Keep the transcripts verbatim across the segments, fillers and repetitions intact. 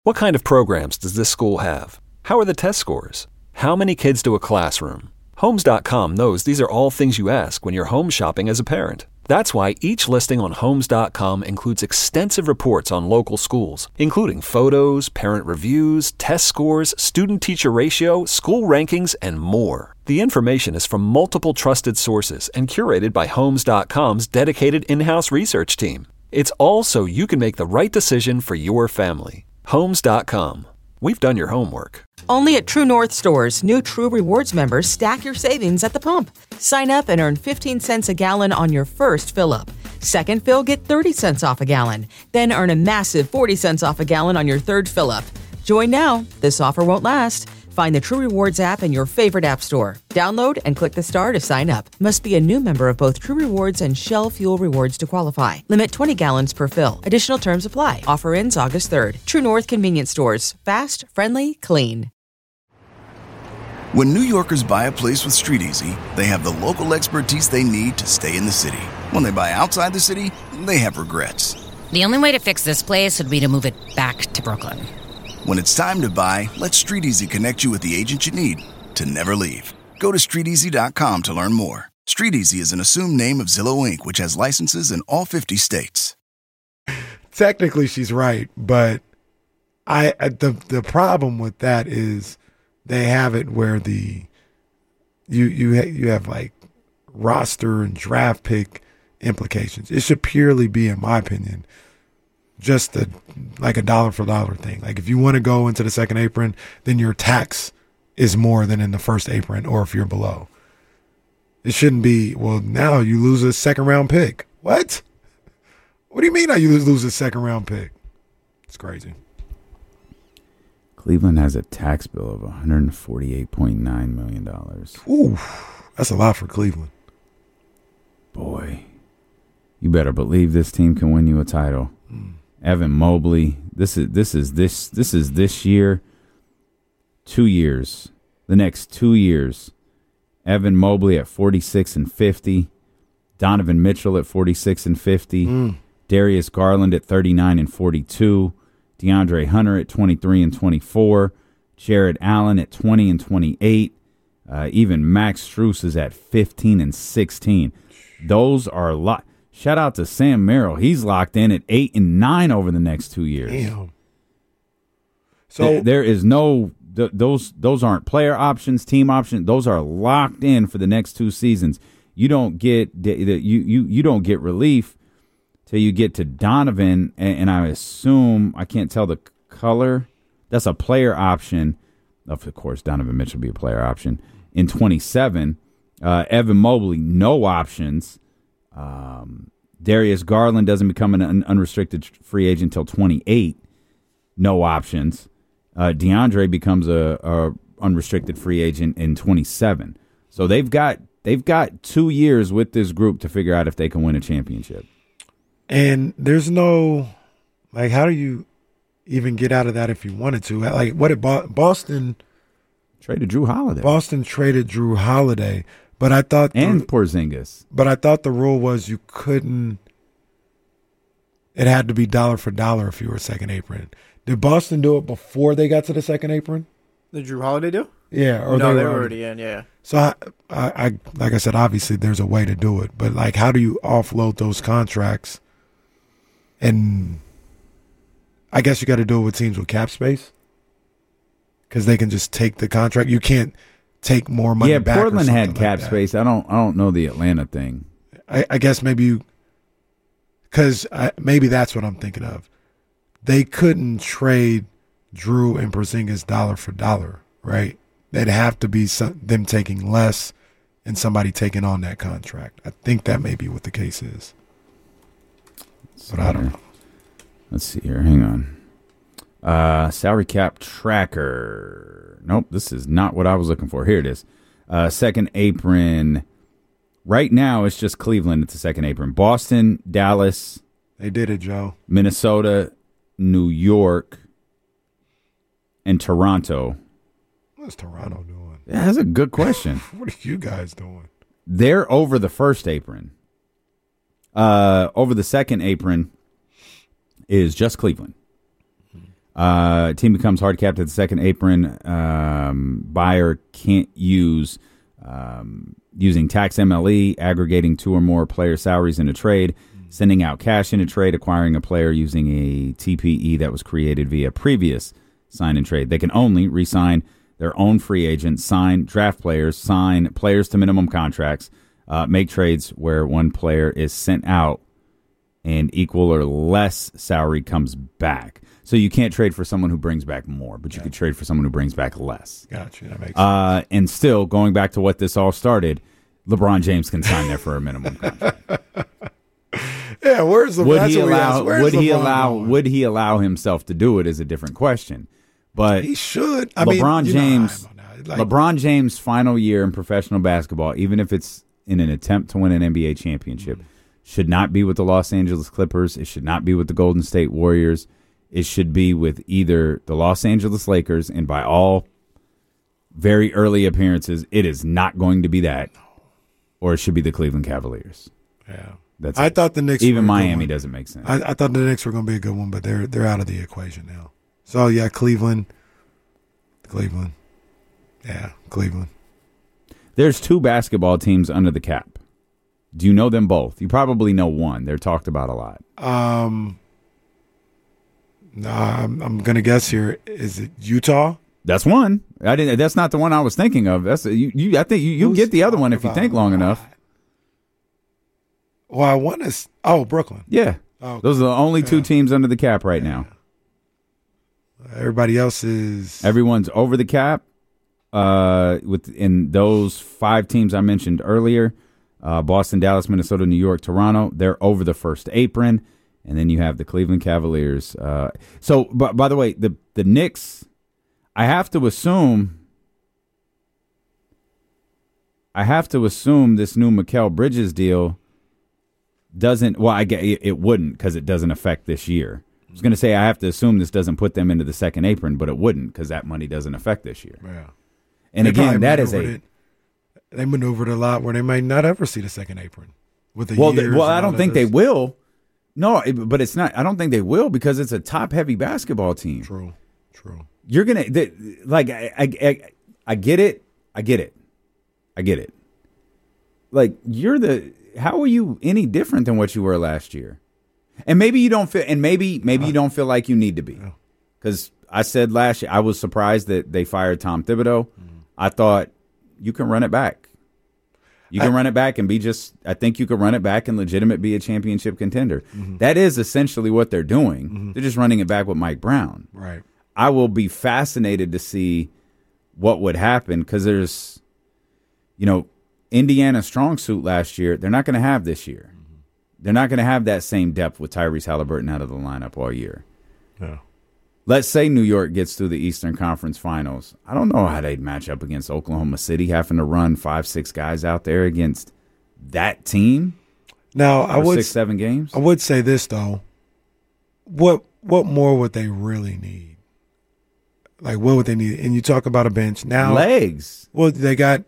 What kind of programs does this school have? How are the test scores? How many kids do a classroom? Homes dot com knows these are all things you ask when you're home shopping as a parent. That's why each listing on Homes dot com includes extensive reports on local schools, including photos, parent reviews, test scores, student-teacher ratio, school rankings, and more. The information is from multiple trusted sources and curated by Homes dot com's dedicated in-house research team. It's all so you can make the right decision for your family. Homes dot com. We've done your homework. Only at True North stores, new True Rewards members stack your savings at the pump. Sign up and earn fifteen cents a gallon on your first fill-up. Second fill, get thirty cents off a gallon. Then earn a massive forty cents off a gallon on your third fill-up. Join now. This offer won't last. Find the True Rewards app in your favorite app store. Download and click the star to sign up. Must be a new member of both True Rewards and Shell Fuel Rewards to qualify. Limit twenty gallons per fill. Additional terms apply. Offer ends August third. True North Convenience Stores. Fast, friendly, clean. When New Yorkers buy a place with StreetEasy, they have the local expertise they need to stay in the city. When they buy outside the city, they have regrets. The only way to fix this place would be to move it back to Brooklyn. When it's time to buy, let StreetEasy connect you with the agent you need to never leave. Go to street easy dot com to learn more. StreetEasy is an assumed name of Zillow Incorporated, which has licenses in all fifty states. Technically, she's right, but I the the problem with that is they have it where the you you ha, you have like roster and draft pick implications. It should purely be, in my opinion, just a, like a dollar for dollar thing. Like if you want to go into the second apron, then your tax is more than in the first apron, or if you're below. It shouldn't be, well, now you lose a second round pick. What? What do you mean now you lose a second round pick? It's crazy. Cleveland has a tax bill of one hundred forty-eight point nine million dollars. Ooh, that's a lot for Cleveland. Boy, you better believe this team can win you a title. Mm. Evan Mobley, this is this is this this is this year, two years, the next two years. Evan Mobley at forty-six and fifty, Donovan Mitchell at forty-six and fifty, mm. Darius Garland at thirty-nine and forty-two, DeAndre Hunter at twenty-three and twenty-four, Jared Allen at twenty and twenty-eight, uh, even Max Strus is at fifteen and sixteen. Those are a lot. Shout out to Sam Merrill. He's locked in at eight and nine over the next two years. Damn. So there, there is no th- those those aren't player options, team options. Those are locked in for the next two seasons. You don't get the, the, you you you don't get relief till you get to Donovan, and, and I assume I can't tell the color. That's a player option. Of course, Donovan Mitchell will be a player option in twenty-seven. Uh, Evan Mobley, no options. Um, Darius Garland doesn't become an un- unrestricted free agent until twenty-eight. No options. Uh, DeAndre becomes a, a unrestricted free agent in twenty-seven. So they've got they've got two years with this group to figure out if they can win a championship. And there's no, like, how do you even get out of that if you wanted to? Like, what did Bo- Boston traded Drew Holiday? Boston traded Drew Holiday. But I thought, and the, Porzingis. But I thought the rule was you couldn't. It had to be dollar for dollar if you were second apron. Did Boston do it before they got to the second apron? Did Drew Holiday do? Yeah, or no, they, they were were already, already in. Yeah. So I, I, I, like I said, obviously there's a way to do it, but like, how do you offload those contracts? And I guess you got to do it with teams with cap space, because they can just take the contract. You can't take more money yeah, back. Yeah, Portland had cap like space. I don't I don't know the Atlanta thing. I, I guess maybe you, because maybe that's what I'm thinking of. They couldn't trade Drew and Porzingis dollar for dollar, right? They'd have to be some, them taking less and somebody taking on that contract. I think that may be what the case is. But I don't know. Let's see here. Hang on. Uh, salary cap tracker. Nope, this is not what I was looking for. Here it is. Uh, second apron. Right now, it's just Cleveland at the second apron. Boston, Dallas. They did it, Joe. Minnesota, New York, and Toronto. What's Toronto doing? Yeah, that's a good question. What are you guys doing? They're over the first apron. Uh, over the second apron is just Cleveland. Uh, team becomes hard capped at the second apron. Um, buyer can't use um, using tax M L E, aggregating two or more player salaries in a trade, sending out cash in a trade, acquiring a player using a T P E that was created via previous sign and trade. They can only re-sign their own free agents, sign draft players, sign players to minimum contracts, uh, make trades where one player is sent out and equal or less salary comes back. So you can't trade for someone who brings back more, but you Gotcha. could trade for someone who brings back less. Gotcha. That makes sense. Uh, and still, going back to what this all started, LeBron James can sign there for a minimum contract. Yeah, where's the Would that's he what we allow? asked. Where's Would he LeBron allow? going? Would he allow himself to do it? Is a different question. But He should. I LeBron mean, you know, James, I'm not- like, LeBron James' final year in professional basketball, even if it's in an attempt to win an N B A championship, Mm-hmm. should not be with the Los Angeles Clippers. It should not be with the Golden State Warriors. It should be with either the Los Angeles Lakers, and by all very early appearances, it is not going to be that, or it should be the Cleveland Cavaliers. Yeah. That's I it. thought the Knicks Even were a good Miami one. doesn't make sense. I, I thought the Knicks were going to be a good one, but they're they're out of the equation now. So yeah, Cleveland, Cleveland, yeah, Cleveland. There's two basketball teams under the cap. Do you know them both? You probably know one. They're talked about a lot. Um, nah, I'm, I'm going to guess here. Is it Utah? That's one. I didn't. That's not the one I was thinking of. That's you. you I think you you Who's get the other one if you talking think about long a enough. lot? Well, I want to. Oh, Brooklyn. Yeah. Oh, Those are the only two yeah. teams under the cap right now. Everybody else is. Everyone's over the cap. Uh, within those five teams I mentioned earlier, uh, Boston, Dallas, Minnesota, New York, Toronto, they're over the first apron, and then you have the Cleveland Cavaliers. Uh, so, but by the way, the the Knicks, I have to assume. I have to assume this new Mikal Bridges deal doesn't. Well, I get it, it wouldn't because it doesn't affect this year. I was going to say I have to assume this doesn't put them into the second apron, but it wouldn't because that money doesn't affect this year. Yeah. And They again, probably that is a maneuvered it- They maneuvered a lot where they might not ever see the second apron. With the well. They, years well, and I all don't of think they this. will. No, it, but it's not. I don't think they will because it's a top-heavy basketball team. True. True. You're gonna they, like. I, I, I, I get it. I get it. I get it. Like you're the. How are you any different than what you were last year? And maybe you don't feel. And maybe maybe you don't feel like you need to be. Because I said last year I was surprised that they fired Tom Thibodeau. I thought you can run it back. You can I- run it back and be just. I think you could run it back and legitimate be a championship contender. That is essentially what they're doing. They're just running it back with Mike Brown. Right. I will be fascinated to see what would happen because there's, you know, Indiana's strong suit last year. They're not going to have this year. They're not going to have that same depth with Tyrese Halliburton out of the lineup all year. Yeah. Let's say New York gets through the Eastern Conference Finals. I don't know how they'd match up against Oklahoma City, having to run five, six guys out there against that team Now I for would six, seven games. I would say this though. What what more would they really need? Like what would they need? And you talk about a bench now. Legs. Well, they got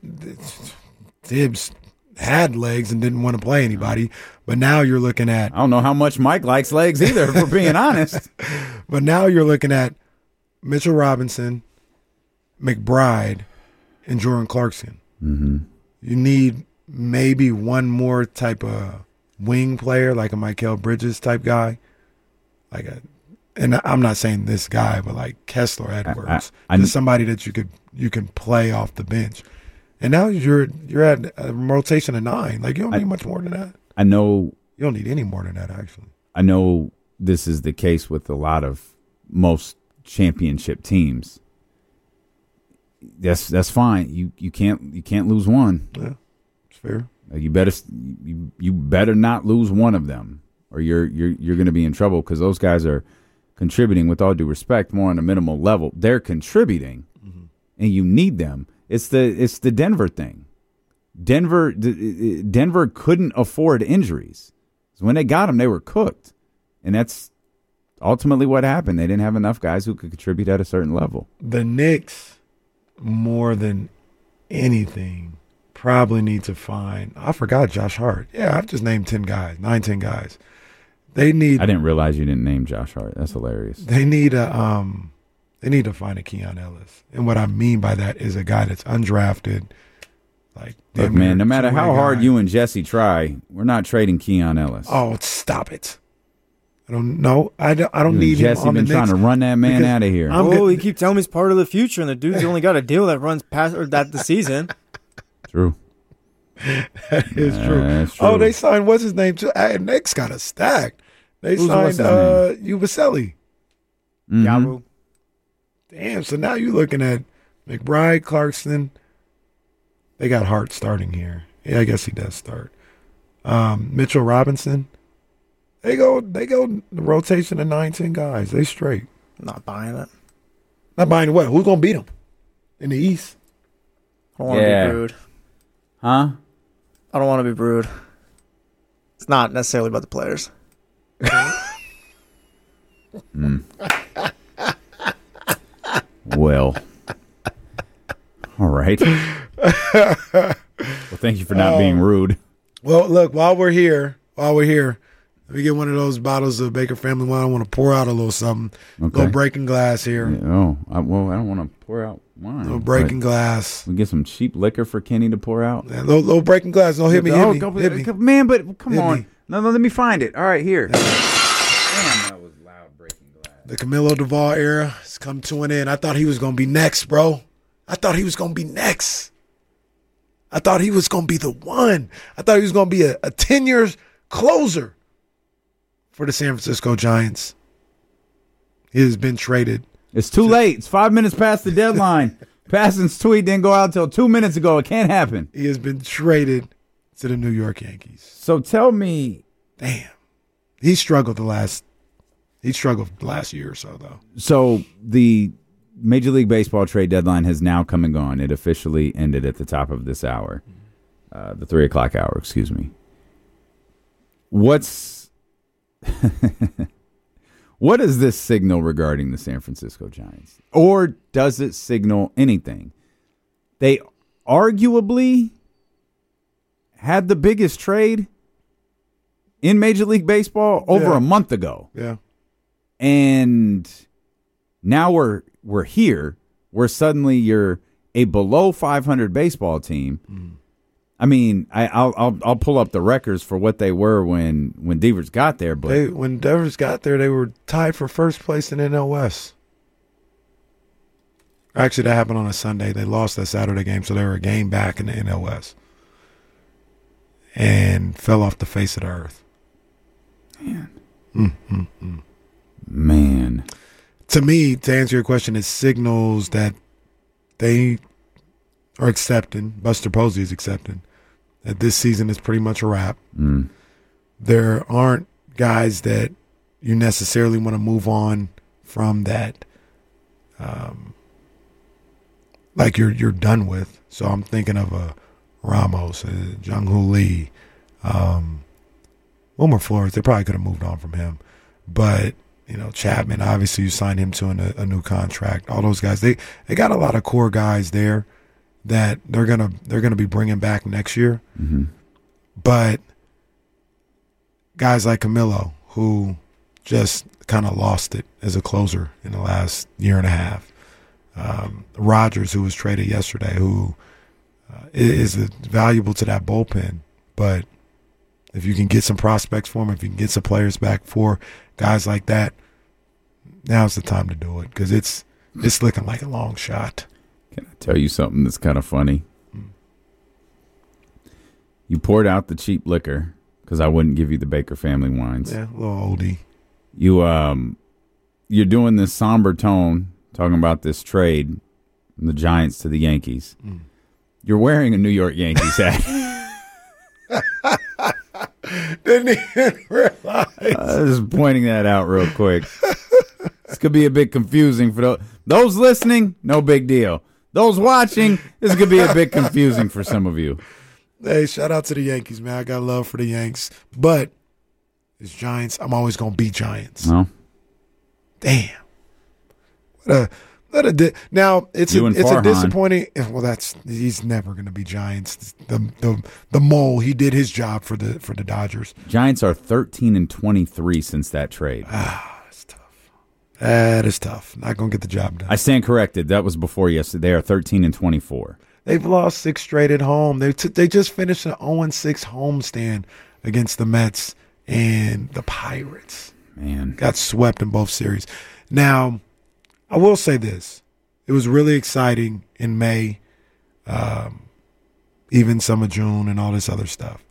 Tibbs had legs and didn't want to play anybody, but now you're looking at. I don't know how much Mike likes legs either, if we're being honest. But now you're looking at Mitchell Robinson, McBride, and Jordan Clarkson. Mm-hmm. You need maybe one more type of wing player, like a Mikal Bridges type guy, like a. And I'm not saying this guy, but like Kessler Edwards, I- I- just somebody that you could you can play off the bench. And now you're you're at a rotation of nine. Like you don't I- need much more than that. I know You don't need any more than that, actually. I know this is the case with a lot of most championship teams. That's that's fine. You you can't you can't lose one. Yeah, it's fair. You better you, you better not lose one of them, or you're you're you're going to be in trouble because those guys are contributing. With all due respect, more on a minimal level. They're contributing, mm-hmm. and you need them. It's the it's the Denver thing. Denver Denver couldn't afford injuries. So when they got them, they were cooked, and that's ultimately what happened. They didn't have enough guys who could contribute at a certain level. The Knicks, more than anything, probably need to find. I forgot Josh Hart. Yeah, I've just named ten guys, nine, ten guys. They need. I didn't realize you didn't name Josh Hart. That's hilarious. They need a. Um, they need to find a Keon Ellis, and what I mean by that is a guy that's undrafted. Like, look, man, no matter how hard you and Jesse try, we're not trading Keon Ellis. Oh, stop it! I don't know. I don't. I don't you need Jesse him on been the trying Knicks to run that man out of here. I'm oh, you keep telling me he's part of the future, and the dude's only got a deal that runs past or that the season. True. That is uh, true. That's true. Oh, they signed what's his name too? Hey, Knicks got a stack. They Who's, signed uh, Ubaselli. Mm-hmm. Yaru. Damn. So now you're looking at McBride, Clarkson. They got Hart starting here. Yeah, I guess he does start. Um, Mitchell Robinson. They go. They go the rotation of nine, ten guys. They straight. Not buying it. Not buying what? Who's gonna beat them in the East? I don't want to Yeah. be rude. Huh? I don't want to be rude. It's not necessarily about the players. mm. Well. All right. Well, thank you for not being rude. Well, look, while we're here, while we're here, let me get one of those bottles of Baker Family wine. I want to pour out a little something. A Okay. little breaking glass here. Yeah, oh, I, well, I don't want to pour out wine. A little breaking but glass. We get some cheap liquor for Kenny to pour out. Yeah, little, little breaking glass. No, hit me, hit Oh, me, go- hit me. Man, but come Hit on. me. No, no, let me find it. All right, here. Damn, that was loud breaking glass. The Camilo Duvall era has come to an end. I thought he was going to be next, bro. I thought he was going to be next. I thought he was going to be the one. I thought he was going to be a, a ten years closer for the San Francisco Giants. He has been traded. It's too late. It's five minutes past the deadline. Passon's tweet didn't go out until two minutes ago. It can't happen. He has been traded to the New York Yankees. So tell me. Damn. He struggled the last he struggled the last year or so, though. So the Major League Baseball trade deadline has now come and gone. It officially ended at the top of this hour, uh, the three o'clock hour, excuse me. What's what does this signal regarding the San Francisco Giants? Or does it signal anything? They arguably had the biggest trade in Major League Baseball over Yeah. a month ago. Yeah. And now we're we're here where suddenly you're a below five hundred baseball team. Mm. I mean, I, I'll I'll I'll pull up the records for what they were when when Devers got there, but They, when Devers got there, they were tied for first place in N L West. Actually, that happened on a Sunday. They lost that Saturday game, so they were a game back in the N L West and fell off the face of the earth. man, Mm, mm, mm. man. To me, to answer your question, it signals that they are accepting, Buster Posey is accepting, that this season is pretty much a wrap. Mm. There aren't guys that you necessarily want to move on from that, um, like you're you're done with. So I'm thinking of a Ramos, a Jung-Hoo Lee, um, Wilmer Flores. They probably could have moved on from him, but you know Chapman. Obviously, you signed him to an, a new contract. All those guys, they they got a lot of core guys there that they're gonna they're gonna be bringing back next year. Mm-hmm. But guys like Camilo, who just kind of lost it as a closer in the last year and a half. Um, Rogers, who was traded yesterday, who uh, is valuable to that bullpen. But if you can get some prospects for him, if you can get some players back for guys like that, now's the time to do it because it's it's looking like a long shot. Can I tell you something that's kind of funny? You poured out the cheap liquor because I wouldn't give you the Baker family wines. Yeah, a little oldie. You um, you're doing this somber tone, talking about this trade from the Giants to the Yankees. Mm. You're wearing a New York Yankees hat. Didn't even realize. I was just pointing that out real quick. This could be a bit confusing for those, those listening. No big deal. Those watching, this could be a bit confusing for some of you. Hey, shout out to the Yankees, man. I got love for the Yanks. But it's Giants. I'm always going to be Giants. No. Damn. What a, Let it di- now it's You a, and it's a Farhan. disappointing. Well, that's he's never going to be Giants. The the the mole. He did his job for the for the Dodgers. Giants are thirteen and twenty-three since that trade. That's tough. That is tough. Not going to get the job done. I stand corrected. That was before yesterday. They are thirteen and twenty-four. They've lost six straight at home. They t- they just finished an oh and six homestand against the Mets and the Pirates. Man, Got swept in both series. Now, I will say this. It was really exciting in May, um, even some of June and all this other stuff.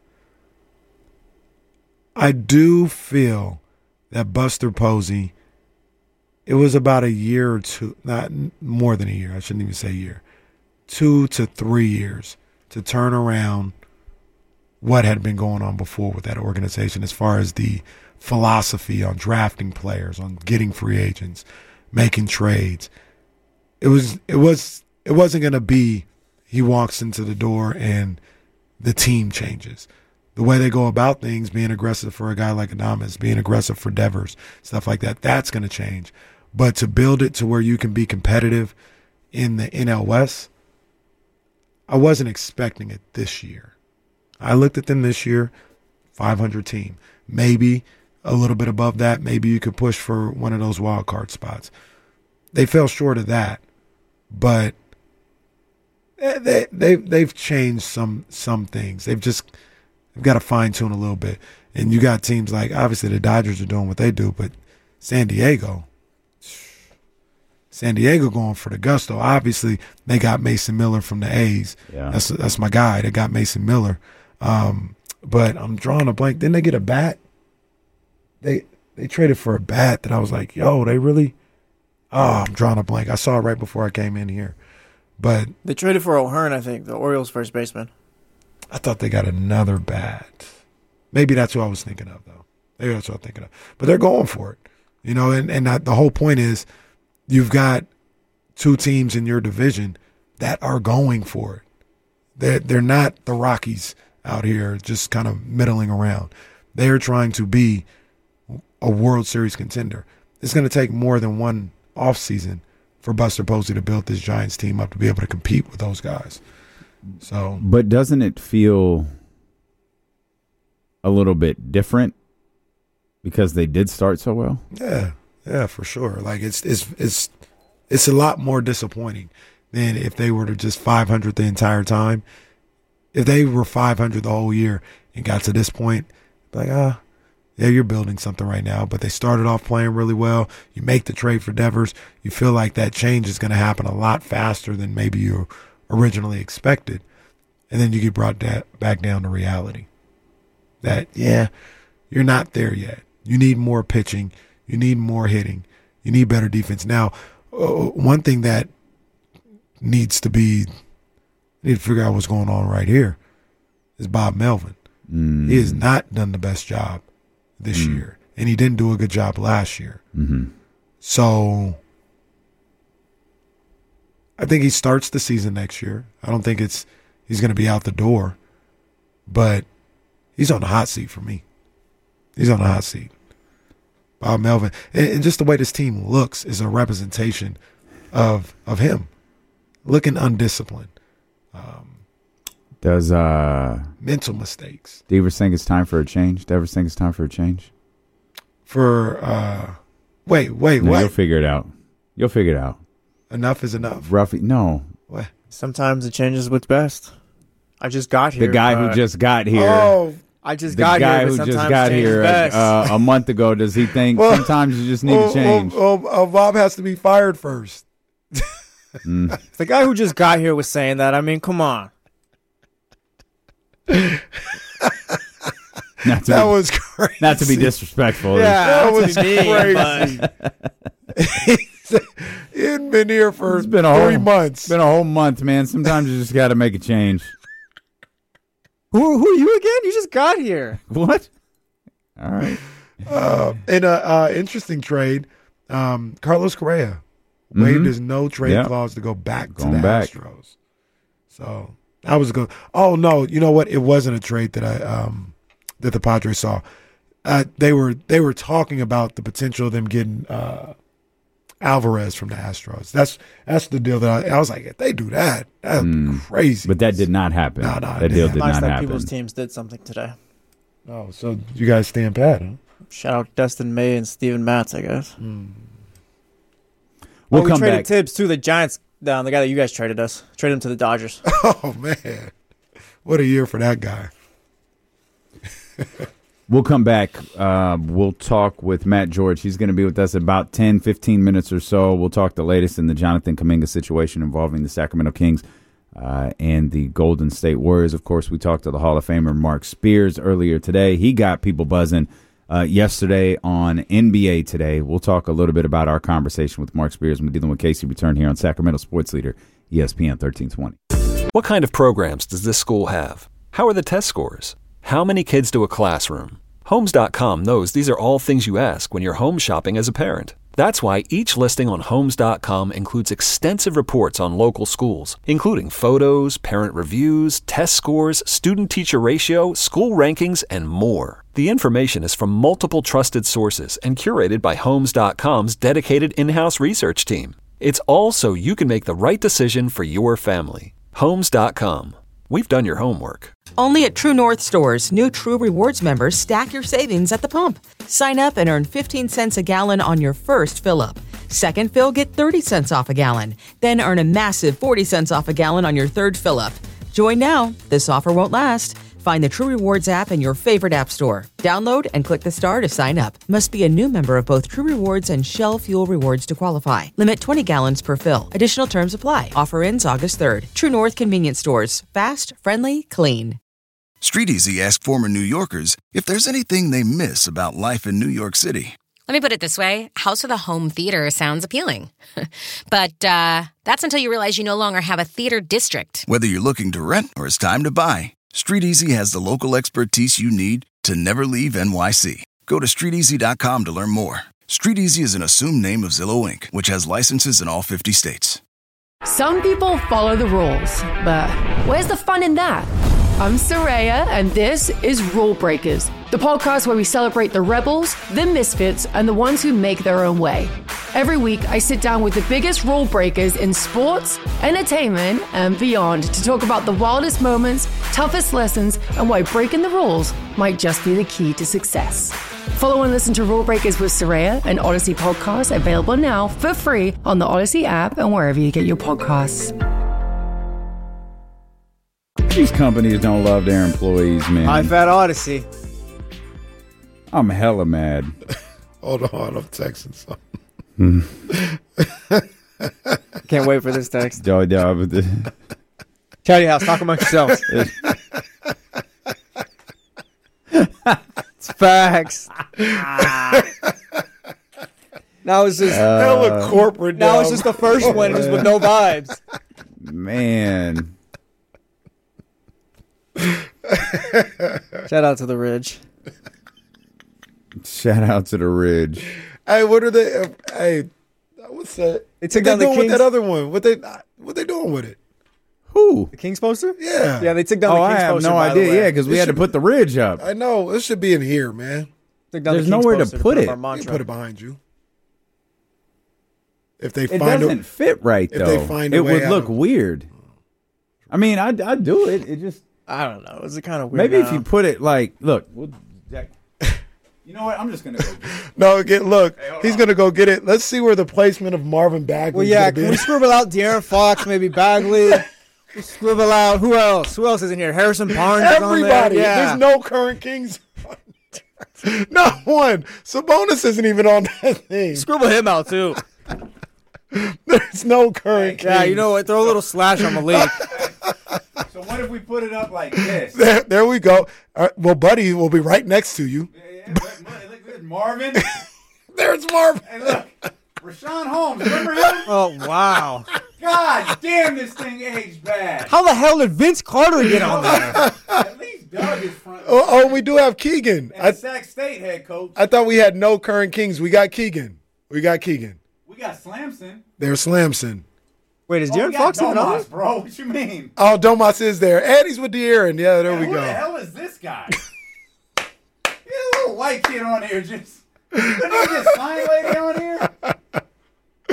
I do feel that Buster Posey, it was about a year or two, not more than a year, I shouldn't even say a year, two to three years to turn around what had been going on before with that organization as far as the philosophy on drafting players, on getting free agents, making trades. It was it was it wasn't gonna be he walks into the door and the team changes. The way they go about things, being aggressive for a guy like Adames, being aggressive for Devers, stuff like that, that's gonna change. But to build it to where you can be competitive in the N L West, I wasn't expecting it this year. I looked at them this year, five hundred team. Maybe a little bit above that. Maybe you could push for one of those wild card spots. They fell short of that, but they they they've changed some some things. They've just they've got to fine tune a little bit. And you got teams like obviously the Dodgers are doing what they do, but San Diego, San Diego going for the gusto. Obviously they got Mason Miller from the A's. Yeah. That's that's my guy. They got Mason Miller. Um, but I'm drawing a blank. Didn't they get a bat? They they traded for a bat that I was like, yo, they really. Oh, I'm drawing a blank. I saw it right before I came in here, but They traded for O'Hearn, I think, the Orioles' first baseman. I thought they got another bat. Maybe that's who I was thinking of, though. Maybe that's what I'm thinking of. But they're going for it, you know. And and that, the whole point is, you've got two teams in your division that are going for it. They're they're not the Rockies out here just kind of middling around. They're trying to be a World Series contender. It's going to take more than one offseason for Buster Posey to build this Giants team up to be able to compete with those guys. So, but doesn't it feel a little bit different because they did start so well? yeah, yeah, for sure. Like it's it's it's it's a lot more disappointing than if they were to just five hundred the entire time. If they were five hundred the whole year and got to this point, like ah. Yeah, you're building something right now, but they started off playing really well. You make the trade for Devers. You feel like that change is going to happen a lot faster than maybe you originally expected. And then you get brought da- back down to reality that, yeah, you're not there yet. You need more pitching. You need more hitting. You need better defense. Now, uh, one thing that needs to be, need to figure out what's going on right here is Bob Melvin. Mm. He has not done the best job this mm. year, and he didn't do a good job last year. Mm-hmm. So I think he starts the season next year. I don't think it's he's going to be out the door, but he's on the hot seat for me. He's on the hot seat. Bob Melvin, and, and just the way this team looks is a representation of of him looking undisciplined. Um, Does uh, mental mistakes. Do you ever think it's time for a change? Do you ever think it's time for a change? For uh, wait, wait, no, what? You'll figure it out. You'll figure it out. Enough is enough. Ruffy, no. What? Sometimes it changes what's best. I just got here. The guy uh, who just got here. Oh, I just the got guy here. who But just sometimes got change is here best. uh, a month ago. Does he think Well, sometimes you just need oh, to change? Oh, oh, oh, Bob has to be fired first. Mm. The guy who just got here was saying that. I mean, come on. Not to That be, was crazy. not to be disrespectful. Yeah, That was that's crazy. He hadn't been here for It's been a three whole, months. It's been a whole month, man. Sometimes you just got to make a change. Who, who are you again? You just got here. What? All right. Uh, in an uh, interesting trade, um, Carlos Correa waived Mhm. his no trade Yeah. clause to go back Going to the back. Astros. So I was going. Oh no, you know what? It wasn't a trade that I um, that the Padres saw. Uh, they were they were talking about the potential of them getting uh, Alvarez from the Astros. That's that's the deal that I, I was like, if they do that, that's Mm. crazy. But that did not happen. No, no, that it deal didn't. did Nice not that happen. people's teams did something today. Oh, so you guys stand pat, huh? Shout out Dustin May and Steven Matz, I guess. Mm. We'll oh, we come traded back. Tibbs to the Giants. Down the guy that you guys traded us. Traded him to the Dodgers. Oh man, what a year for that guy. We'll come back. Uh, we'll talk with Matt George. He's going to be with us about ten, fifteen minutes or so. We'll talk the latest in the Jonathan Kuminga situation involving the Sacramento Kings uh, and the Golden State Warriors. Of course, we talked to the Hall of Famer Mark Spears earlier today. He got people buzzing uh, yesterday on N B A Today. We'll talk a little bit about our conversation with Mark Spears when we're dealing with Casey Return here on Sacramento Sports Leader, E S P N thirteen twenty. What kind of programs does this school have? How are the test scores? How many kids do a classroom? Homes dot com knows these are all things you ask when you're home shopping as a parent. That's why each listing on Homes dot com includes extensive reports on local schools, including photos, parent reviews, test scores, student-teacher ratio, school rankings, and more. The information is from multiple trusted sources and curated by Homes dot com's dedicated in-house research team. It's all so you can make the right decision for your family. Homes dot com. We've done your homework. Only at True North stores, new True Rewards members stack your savings at the pump. Sign up and earn fifteen cents a gallon on your first fill-up. Second fill, get thirty cents off a gallon. Then earn a massive forty cents off a gallon on your third fill-up. Join now. This offer won't last. Find the True Rewards app in your favorite app store. Download and click the star to sign up. Must be a new member of both True Rewards and Shell Fuel Rewards to qualify. Limit twenty gallons per fill. Additional terms apply. Offer ends August third. True North Convenience Stores. Fast, friendly, clean. StreetEasy asked former New Yorkers if there's anything they miss about life in New York City. Let me put it this way. House with a home theater sounds appealing. But uh, that's until you realize you no longer have a theater district. Whether you're looking to rent or it's time to buy, StreetEasy has the local expertise you need to never leave N Y C. Go to street easy dot com to learn more. StreetEasy is an assumed name of Zillow Incorporated, which has licenses in all fifty states. Some people follow the rules, but where's the fun in that? I'm Soraya, and this is Rule Breakers, the podcast where we celebrate the rebels, the misfits, and the ones who make their own way. Every week, I sit down with the biggest rule breakers in sports, entertainment, and beyond to talk about the wildest moments, toughest lessons, and why breaking the rules might just be the key to success. Follow and listen to Rule Breakers with Soraya, an Odyssey podcast available now for free on the Odyssey app and wherever you get your podcasts. These companies don't love their employees, man. High Fat Odyssey. I'm hella mad. Hold on, I'm texting something. Can't wait for this text. Joey, yeah, but the- Chatty House, talk amongst yourselves. It's facts. Now it's just Hella corporate. now it's dog. just the first one is with no vibes. man. Shout out to the Ridge. Shout out to the Ridge. Hey, what are they? Uh, hey, what's that? They took what down they the doing with Kings. that other one? What they what they doing with it? Who? The Kings poster? Yeah, Yeah, they took down Oh, the I Kings have poster. no by the idea. way. Yeah, because we It had to should- put the Ridge up. I know it should be in here, man. Took down There's the Kings nowhere to poster put up it. our You You mantra. can put it behind you. If they It find doesn't a, fit right, if though. they find a it way would out look of- weird. I mean, I'd, I'd do it. It just I don't know. It's kind of weird. maybe now. if you put it like, look, we'll, Jack, you know what? I'm just gonna go. Get it. no, get look. hold He's on. gonna go get it. Let's see where the placement of Marvin Bagley. Well, yeah, can we scribble out De'Aaron Fox, maybe Bagley? We scribble out who else? Who else is in here? Harrison Barnes. is on there. Everybody. Yeah. There's no current Kings. Not one. Sabonis isn't even on that thing. Scribble him out too. There's no current Yeah, Kings. you know what? Throw a little slash on Malik. So what if we put it up like this? There, there we go. All right, well, Buddy will be right next to you. Marvin. There's Marvin. Hey, look, Rashawn Holmes. Remember him? Oh wow! God damn, this thing aged bad. How the hell did Vince Carter get on there? At least Doug is front. Oh, oh, we do have Keegan. I, Sac State head coach. I thought we had no current Kings. We got Keegan. We got Keegan. We got Slamson. There's Slamson. Wait, is De'Aaron Fox even on? bro. What you mean? Oh, Domas is there. And he's with De'Aaron. Yeah, there we Who go. the hell is this guy? He's a little white kid on here. Just couldn't he get sign lady on here?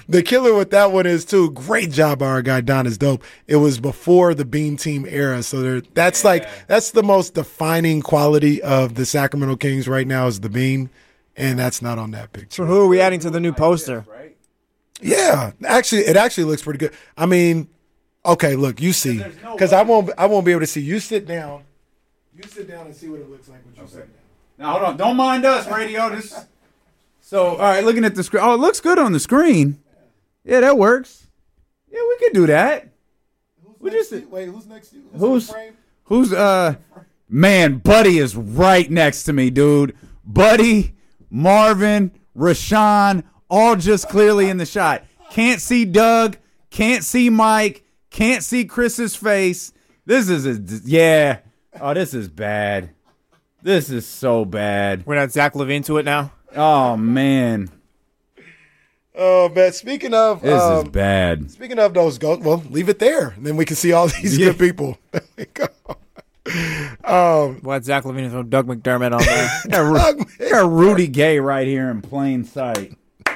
the killer with that one is too. Great job by our guy Don is dope. It was before the Beam Team era, so there, that's yeah. like that's the most defining quality of the Sacramento Kings right now is the beam, and that's not on that picture. So who are we adding to the new poster? Yeah, actually, it actually looks pretty good. I mean, okay, look, you see, because I won't I won't be able to see. You sit down, you sit down and see what it looks like when you okay. sit down. Now hold on, don't mind us, radio. This. So all right, looking at the screen. Oh, it looks good on the screen. Yeah, that works. Yeah, we could do that. Who's we next just to, wait, who's next to you? Who's who's, who's uh man, Buddy is right next to me, dude. Buddy, Marvin, Rashawn, all just clearly in the shot. Can't see Doug, can't see Mike, can't see Chris's face. This is a, yeah. Oh, this is bad. This is so bad. We're not Zach LaVine to it now. Oh man. Oh, man. Speaking of, this um, is bad. Speaking of those ghosts, well, leave it there, and then we can see all these yeah. good people. There we go. Um, Why Zach LaVine throw Doug McDermott on there? Doug got Rudy Gay right here in plain sight.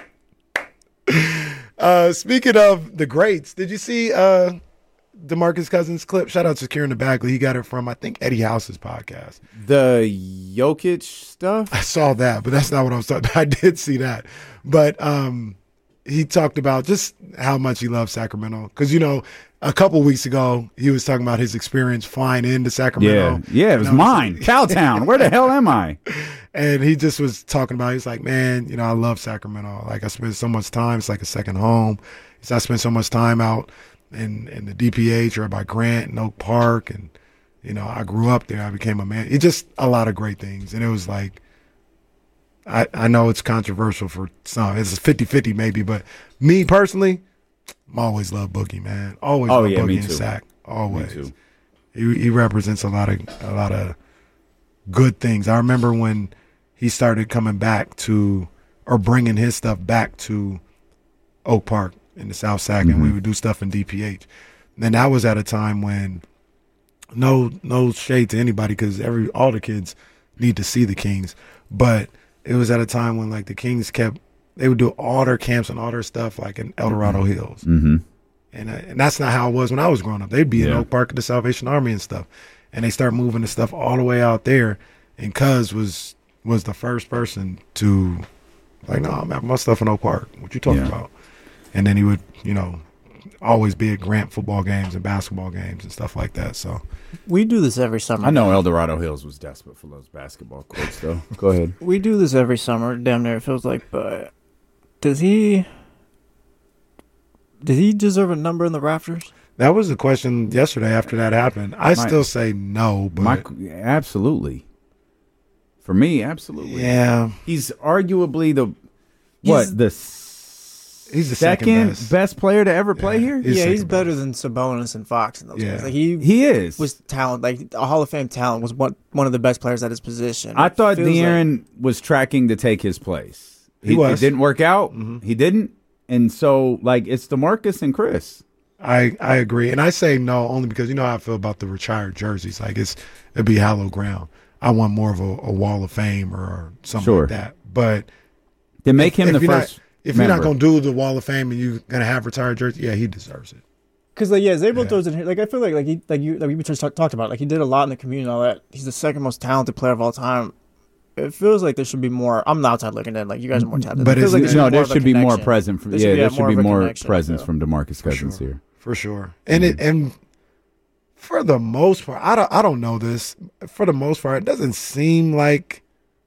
Uh, speaking of the greats, did you see uh, DeMarcus Cousins clip? Shout out to Kieran Bagley. He got it from I think Eddie House's podcast. The Jokic stuff. I saw that, but that's not what I was talking about. I did see that, but um. He talked about just how much he loves Sacramento. Because, you know, a couple weeks ago, he was talking about his experience flying into Sacramento. Yeah, yeah, it was mine. Cowtown. Where the hell am I? And he just was talking about, he's like, man, you know, I love Sacramento. Like, I spend so much time. It's like a second home. He said, I spent so much time out in, in the D P H or by Grant and Oak Park. And, you know, I grew up there. I became a man. It's just a lot of great things. And it was like, I, I know it's controversial for some. It's fifty-fifty maybe, but me personally, I'm always love Boogie, man. Always oh, love yeah, Boogie and Sack. Always. Me too. He he represents a lot of a lot of good things. I remember when he started coming back to or bringing his stuff back to Oak Park in the South Sac, mm-hmm. and we would do stuff in D P H. And that was at a time when no no shade to anybody because every all the kids need to see the Kings, but it was at a time when, like, the Kings kept – they would do all their camps and all their stuff, like, in El Dorado mm-hmm. Hills. Mm-hmm. And uh, and that's not how it was when I was growing up. They'd be yeah. in Oak Park at the Salvation Army and stuff. And they start moving the stuff all the way out there. And Cuz was was the first person to, like, no, I'm having my stuff in Oak Park. What you talking yeah. about? And then he would, you know, always be at Grant football games and basketball games and stuff like that. So – we do this every summer. I know El Dorado Hills was desperate for those basketball courts, though. Go ahead. We do this every summer, damn near it feels like, but does he does he deserve a number in the rafters? That was the question yesterday after that happened. I my, still say no, but my, absolutely. For me, absolutely. Yeah. He's arguably the what, he's, the He's the second, second best. best player to ever play yeah, here. He's yeah, he's best. better than Sabonis and Fox in those yeah. guys. Like he he is was talent, like a Hall of Fame talent. Was one one of the best players at his position. I it thought De'Aaron like, was tracking to take his place. He, he was. It didn't work out. Mm-hmm. He didn't, and so like it's DeMarcus and Chris. I I agree, and I say no only because you know how I feel about the retired jerseys. Like it's it'd be hallowed ground. I want more of a, a Wall of Fame or something sure. like that. But then make him if, the if first. Not, if member. you're not gonna do the Wall of Fame and you're gonna have retired jerseys, yeah, he deserves it. Because like yeah, Zabel yeah. throws in here. Like I feel like like he like you like we just talk, talked about. Like he did a lot in the community and all that. He's the second most talented player of all time. It feels like there should be more. I'm outside looking in. Like you guys are more talented. But it feels like it, there no, there should be more connection. present. From, there yeah, should be, there yeah, should be more connection, presence from DeMarcus Cousins sure. here for sure. And mm-hmm. it and for the most part, I don't I don't know this. For the most part, it doesn't seem like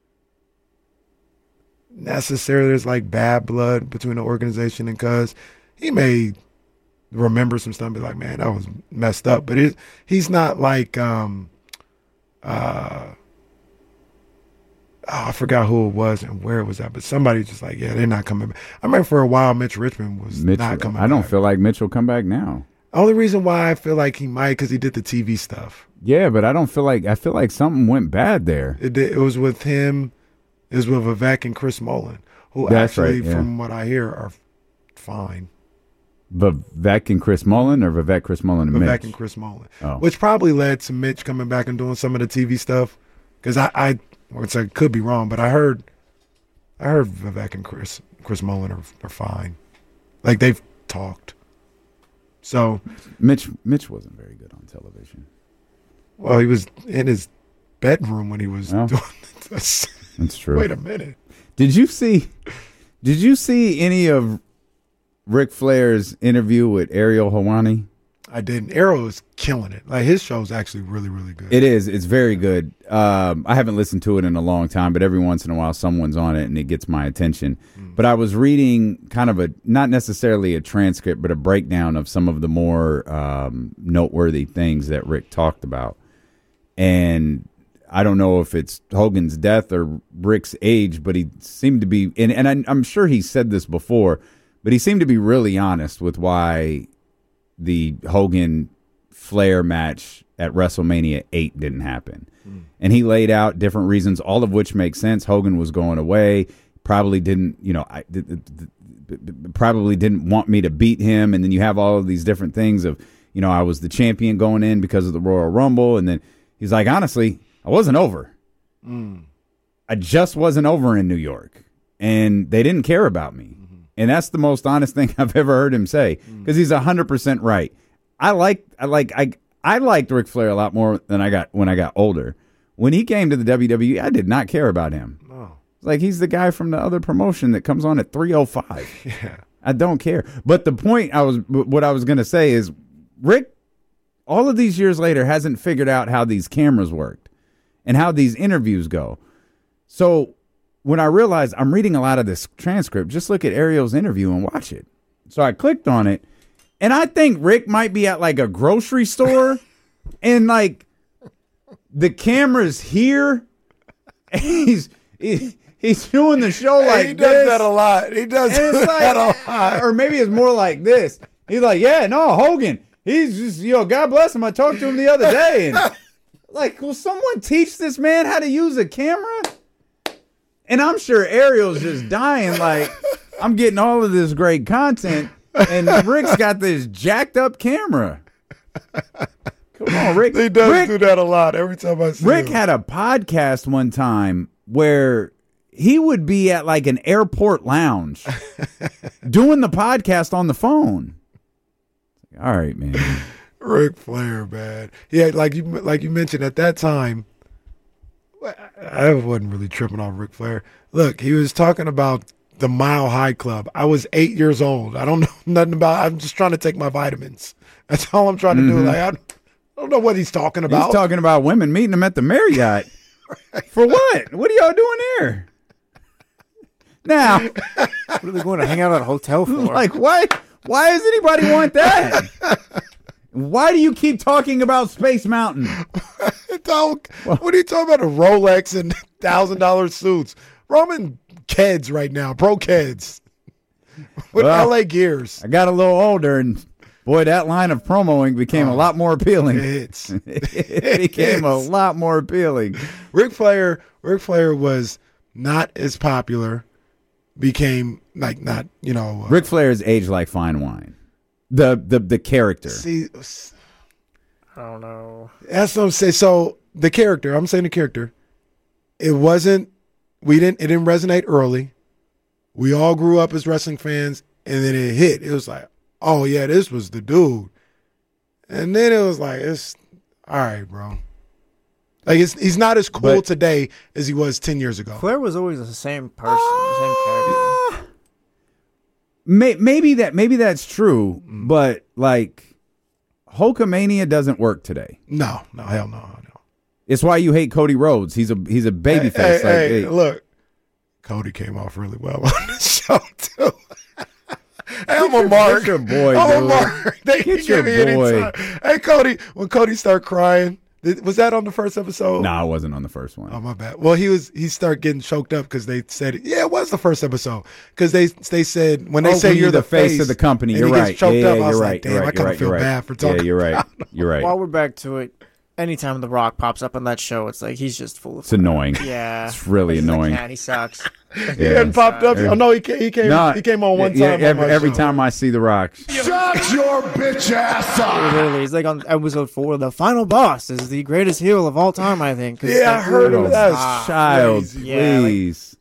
necessarily there's like bad blood between the organization and Cuz. He may remember some stuff and be like, man, that was messed up. But it, he's not like um uh oh, I forgot who it was and where it was at, but somebody just like, yeah, they're not coming back. I remember for a while Mitch Richmond was Mitch, not coming back. I don't feel like Mitch will come back now. Only reason why I feel like he might because he did the T V stuff. Yeah, but I don't feel like I feel like something went bad there. It did, it was with him. It was with Vivek and Chris Mullin, who That's actually, right, yeah. from what I hear, are fine. Vivek and Chris Mullin, or Vivek, Chris Mullin, and Vivek Mitch? and Chris Mullin, oh. which probably led to Mitch coming back and doing some of the T V stuff. Because I, I, which I could be wrong, but I heard, I heard Vivek and Chris Chris Mullin are, are fine. Like they've talked. So Mitch Mitch wasn't very good on television. Well, he was in his bedroom when he was Well, doing this. That's true. Wait a minute. Did you see? Did you see any of Ric Flair's interview with Ariel Helwani? I didn't. Arrow is killing it. Like his show is actually really, really good. It is. It's very good. Um, I haven't listened to it in a long time, but every once in a while someone's on it and it gets my attention. Mm. But I was reading kind of a, not necessarily a transcript, but a breakdown of some of the more um, noteworthy things that Rick talked about. And I don't know if it's Hogan's death or Rick's age, but he seemed to be, and, and I, I'm sure he said this before, but he seemed to be really honest with why the Hogan Flair match at WrestleMania eight didn't happen. Mm. And he laid out different reasons, all of which make sense. Hogan was going away, probably didn't, you know, I, th- th- th- probably didn't want me to beat him. And then you have all of these different things of, you know, I was the champion going in because of the Royal Rumble. And then he's like, honestly, I wasn't over. Mm. I just wasn't over in New York. And they didn't care about me. And that's the most honest thing I've ever heard him say, because he's one hundred percent right. I like I like I I liked Ric Flair a lot more than I got when I got older. When he came to the W W E, I did not care about him. Oh. Like he's the guy from the other promotion that comes on at three oh five. Yeah. I don't care. But the point I was what I was going to say is Rick all of these years later hasn't figured out how these cameras worked and how these interviews go. So when I realized I'm reading a lot of this transcript, just look at Ariel's interview and watch it. So I clicked on it, and I think Rick might be at like a grocery store, and like the camera's here, and he's he, he's doing the show like hey, he does this. that a lot. He does and it's like, that a lot. Or maybe it's more like this. He's like, yeah, no, Hogan. He's just, you know, God bless him. I talked to him the other day, and like, will someone teach this man how to use a camera? And I'm sure Ariel's just dying like, I'm getting all of this great content, and Rick's got this jacked up camera. Come on, Rick. He does Rick, do that a lot every time I see Rick him. had a podcast one time where he would be at like an airport lounge doing the podcast on the phone. All right, man. Ric Flair, man. Yeah, like you like you mentioned at that time, I wasn't really tripping off Ric Flair. Look, he was talking about the Mile High Club. I was eight years old. I don't know nothing about it. I'm just trying to take my vitamins. That's all I'm trying to mm-hmm. do. Like I, I don't know what he's talking about. He's talking about women meeting him at the Marriott. Right. For what? What are y'all doing there? Now, what are they going to hang out at a hotel for? Like, why? Why does anybody want that? Why do you keep talking about Space Mountain? Don't, what are you talking about? A Rolex and thousand dollar suits. Roman Keds right now, pro Keds with well, L A gears. I got a little older, and boy, that line of promoing became oh, a lot more appealing. It's, it became a lot more appealing. Ric Flair, Ric Flair was not as popular. Became like not, you know. Uh, Ric Flair is aged like fine wine. The the the character. See, I don't know. That's what I'm saying. So the character, I'm saying the character, it wasn't. We didn't. It didn't resonate early. We all grew up as wrestling fans, and then it hit. It was like, oh yeah, this was the dude. And then it was like, it's all right, bro. Like it's, he's not as cool but, today as he was ten years ago. Flair was always the same person, uh, the same character. May, maybe that maybe that's true, mm. but like Hulkamania doesn't work today. No, no, hell no, no. It's why you hate Cody Rhodes. He's a he's a babyface. Hey, like, hey, hey, look, Cody came off really well on the show too. Hey, I'm a mark. Get your boy, I'm dude. a mark. They Get your boy. Hey, Cody, when Cody started crying. Was that on the first episode? No, it wasn't on the first one. Oh, my bad. Well, he was. He started getting choked up because they said, yeah, it was the first episode. Because they they said, when they oh, say when you're the face, face of the company, and you're he right. gets choked yeah, yeah, up, I was right, like, damn, right, I kind of right, feel right. bad for talking. Yeah, you're right. You're right. While we're back to it, anytime The Rock pops up on that show, it's like he's just full of It's fun. Annoying. Yeah. It's really he's annoying. Like, man, he sucks. He yeah. hadn't popped up. Oh, no, he came, he came, no, he came on one yeah, time. Yeah, every, on every show. time I see The Rock. Shut your bitch ass up. Literally, he's like on episode four, the final boss is the greatest heel of all time, I think. Yeah, I heard of that. Child, crazy. please. Yeah, like,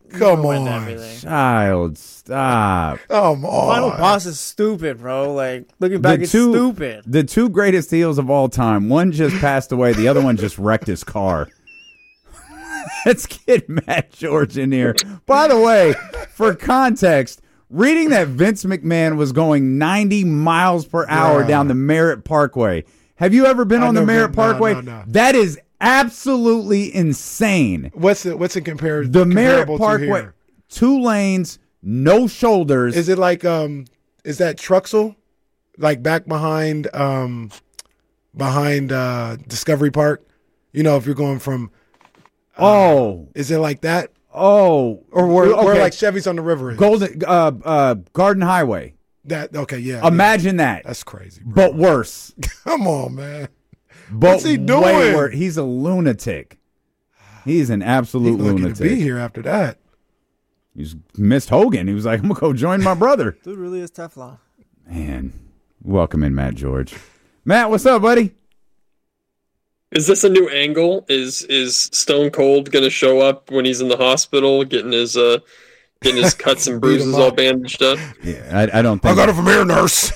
Come ruined on. everything. Child, stop. Come on. Final boss is stupid, bro. Like looking back, The it's two- stupid. The two greatest heels of all time. One just passed away. The other one just wrecked his car. Let's get Matt George in here. By the way, for context, reading that Vince McMahon was going ninety miles per hour Bruh. down the Merritt Parkway. Have you ever been I on the never- Merritt no, Parkway? no, no. That is absolutely insane. What's it? What's it compared? The Merritt comparable to Parkway, here? two lanes, no shoulders. Is it like um? Is that Truxell? Like back behind um, behind uh Discovery Park? You know, if you're going from. Uh, oh, Is it like that? oh, Or where, okay. where like Chevy's on the river is? Golden uh, uh, Garden Highway. That okay? Yeah. Imagine that, That's crazy. Bro. but worse. Come on, man. But What's he doing? way worse. He's a lunatic. He's an absolute He's lucky lunatic. to be here after that. He's missed Hogan. He was like, I'm gonna go join my brother. Dude really is Teflon. Man, welcome in, Matt George. Matt, what's up, buddy? Is this a new angle? Is is Stone Cold gonna show up when he's in the hospital, getting his uh, getting his cuts and Beat him bruises all up. bandaged up? Yeah, I, I don't think. I got it from here, nurse.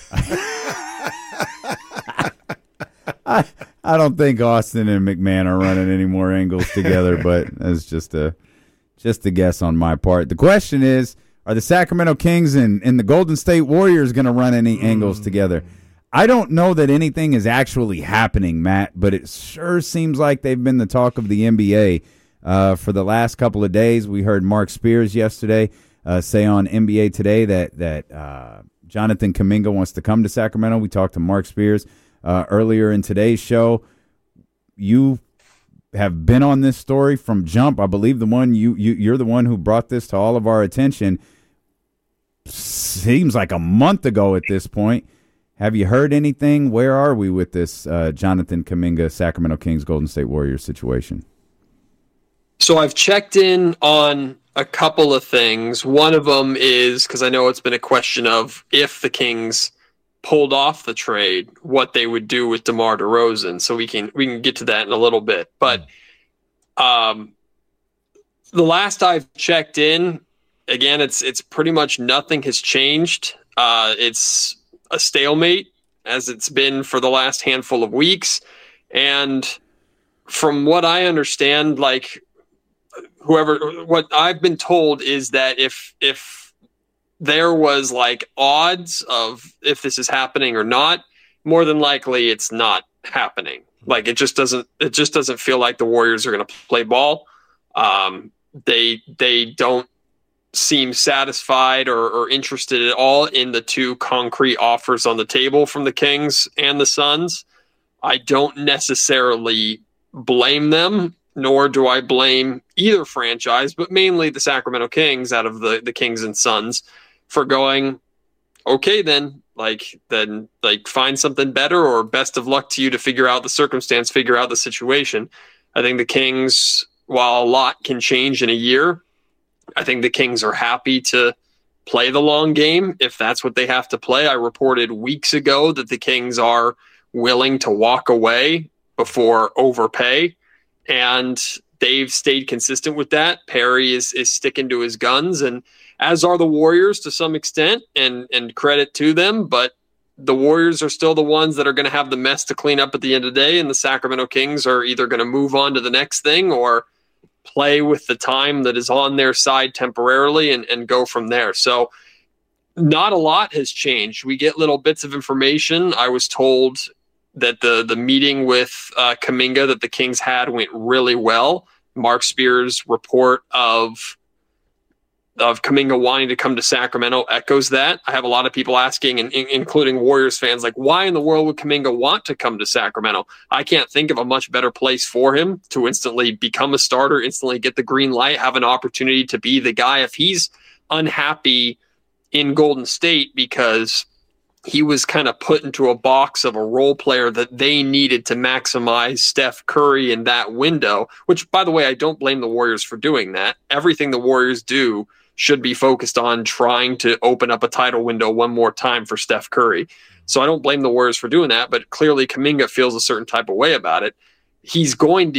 I, I don't think Austin and McMahon are running any more angles together, but that's just a just a guess on my part. The question is, are the Sacramento Kings and, and the Golden State Warriors going to run any mm. angles together? I don't know that anything is actually happening, Matt, but it sure seems like they've been the talk of the N B A uh, for the last couple of days. We heard Mark Spears yesterday uh, say on N B A Today that, that uh, Jonathan Kuminga wants to come to Sacramento. We talked to Mark Spears Uh, earlier in today's show. You have been on this story from jump. I believe the one you, you you're the one who brought this to all of our attention. Seems like a month ago at this point. Have you heard anything? Where are we with this uh, Jonathan Kuminga, Sacramento Kings, Golden State Warriors situation? So I've checked in on a couple of things. One of them is, because I know it's been a question of if the Kings pulled off the trade, what they would do with DeMar DeRozan. So we can we can get to that in a little bit. But um, the last I've checked in, again, it's it's pretty much nothing has changed. Uh, it's a stalemate, as it's been for the last handful of weeks. And from what I understand, like whoever, what I've been told is that if if there was like odds of if this is happening or not, more than likely it's not happening. Like it just doesn't, it just doesn't feel like the Warriors are going to play ball. Um, they, they don't seem satisfied or, or interested at all in the two concrete offers on the table from the Kings and the Suns. I don't necessarily blame them, nor do I blame either franchise, but mainly the Sacramento Kings out of the, the Kings and Suns for going, okay, then like, then like find something better, or best of luck to you to figure out the circumstance, figure out the situation. I think the Kings, while a lot can change in a year, I think the Kings are happy to play the long game if that's what they have to play. I reported weeks ago that the Kings are willing to walk away before overpay, and they've stayed consistent with that. Perry is is sticking to his guns, and as are the Warriors to some extent, and and credit to them, but the Warriors are still the ones that are going to have the mess to clean up at the end of the day, and the Sacramento Kings are either going to move on to the next thing or play with the time that is on their side temporarily and, and go from there. So not a lot has changed. We get little bits of information. I was told that the the meeting with uh, Kuminga that the Kings had went really well. Mark Spears' report of of Kuminga wanting to come to Sacramento echoes that. I have a lot of people asking, and in, including Warriors fans, like, why in the world would Kuminga want to come to Sacramento? I can't think of a much better place for him to instantly become a starter, instantly get the green light, have an opportunity to be the guy. If he's unhappy in Golden State because he was kind of put into a box of a role player that they needed to maximize Steph Curry in that window, which, by the way, I don't blame the Warriors for doing that. Everything the Warriors do should be focused on trying to open up a title window one more time for Steph Curry. So I don't blame the Warriors for doing that, but clearly Kuminga feels a certain type of way about it. He's going to get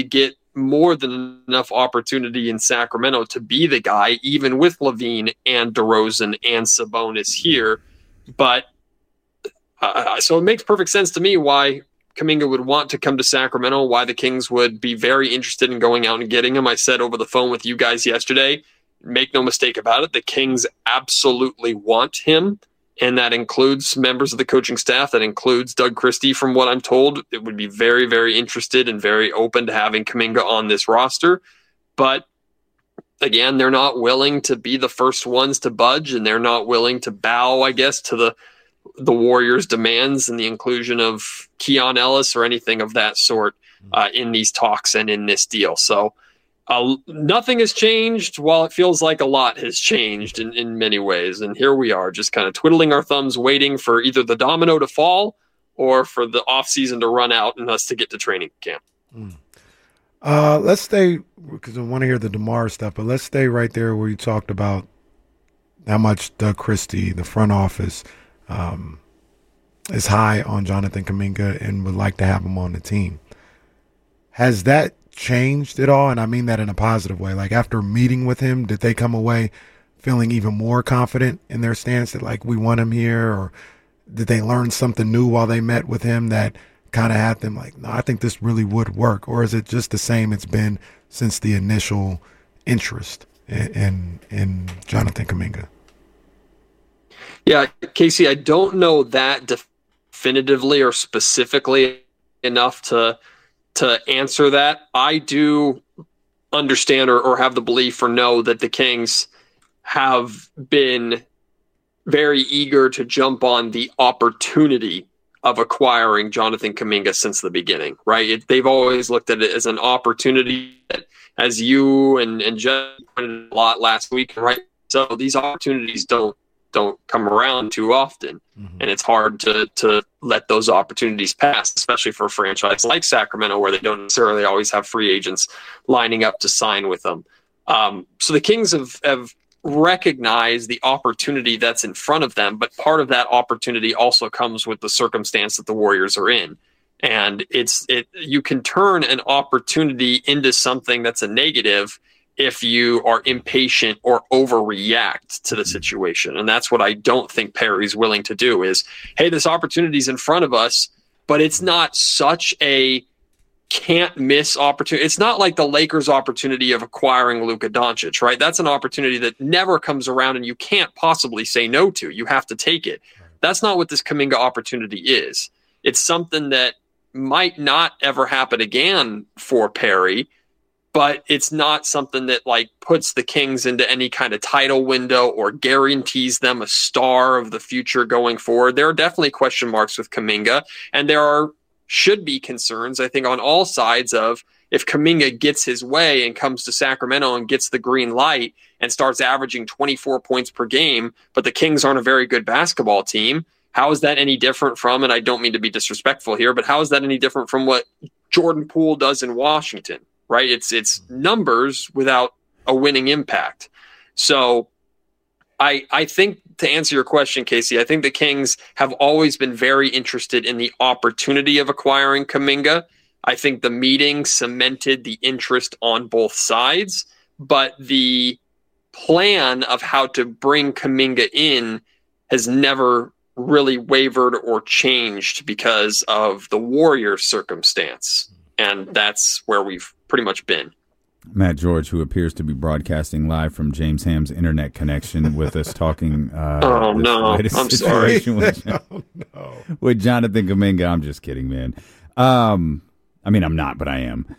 more than enough opportunity in Sacramento to be the guy, even with LaVine and DeRozan and Sabonis here. But uh, so it makes perfect sense to me why Kuminga would want to come to Sacramento, why the Kings would be very interested in going out and getting him. I said over the phone with you guys yesterday, make no mistake about it, the Kings absolutely want him. And that includes members of the coaching staff. That includes Doug Christie, from what I'm told. It would be very, very interested and very open to having Kuminga on this roster. But again, they're not willing to be the first ones to budge, and they're not willing to bow, I guess, to the the Warriors' demands and the inclusion of Keon Ellis or anything of that sort uh, in these talks and in this deal. So Uh, nothing has changed, while it feels like a lot has changed in, in many ways. And here we are, just kind of twiddling our thumbs, waiting for either the domino to fall or for the offseason to run out and us to get to training camp. Mm. Uh, let's stay, because I want to hear the DeMar stuff, but let's stay right there where you talked about how much Doug Christie, the front office, um, is high on Jonathan Kuminga and would like to have him on the team. Has that changed at all? And I mean that in a positive way. Like, after meeting with him, did they come away feeling even more confident in their stance that, like, we want him here? Or did they learn something new while they met with him that kind of had them like, no, I think this really would work? Or is it just the same it's been since the initial interest in in, in Jonathan Kuminga? Yeah, Casey, I don't know that definitively or specifically enough to to answer that. I do understand or, or have the belief or know that the Kings have been very eager to jump on the opportunity of acquiring Jonathan Kuminga since the beginning, right? It, they've always looked at it as an opportunity that, as you and, and Jeff pointed a lot last week, right? So these opportunities don't don't come around too often. Mm-hmm. And it's hard to to let those opportunities pass, especially for a franchise like Sacramento, where they don't necessarily always have free agents lining up to sign with them. Um, so the Kings have, have recognized the opportunity that's in front of them, but part of that opportunity also comes with the circumstance that the Warriors are in. And it's it you can turn an opportunity into something that's a negative if you are impatient or overreact to the situation. And that's what I don't think Perry's willing to do is, hey, this opportunity's in front of us, but it's not such a can't miss opportunity. It's not like the Lakers' opportunity of acquiring Luka Doncic, right? That's an opportunity that never comes around and you can't possibly say no to. You have to take it. That's not what this Kuminga opportunity is. It's something that might not ever happen again for Perry, but it's not something that like puts the Kings into any kind of title window or guarantees them a star of the future going forward. There are definitely question marks with Kuminga, and there are should be concerns, I think, on all sides of if Kuminga gets his way and comes to Sacramento and gets the green light and starts averaging twenty-four points per game, but the Kings aren't a very good basketball team. How is that any different from, and I don't mean to be disrespectful here, but how is that any different from what Jordan Poole does in Washington? Right? It's it's numbers without a winning impact. So I I think, to answer your question, Casey, I think the Kings have always been very interested in the opportunity of acquiring Kuminga. I think the meeting cemented the interest on both sides, but the plan of how to bring Kuminga in has never really wavered or changed because of the Warriors' circumstance. And that's where we've pretty much been. Matt George, who appears to be broadcasting live from James Ham's internet connection with us, talking uh, oh, no. I'm sorry. With, oh, no. with Jonathan Kuminga. I'm just kidding, man. Um, I mean, I'm not, but I am.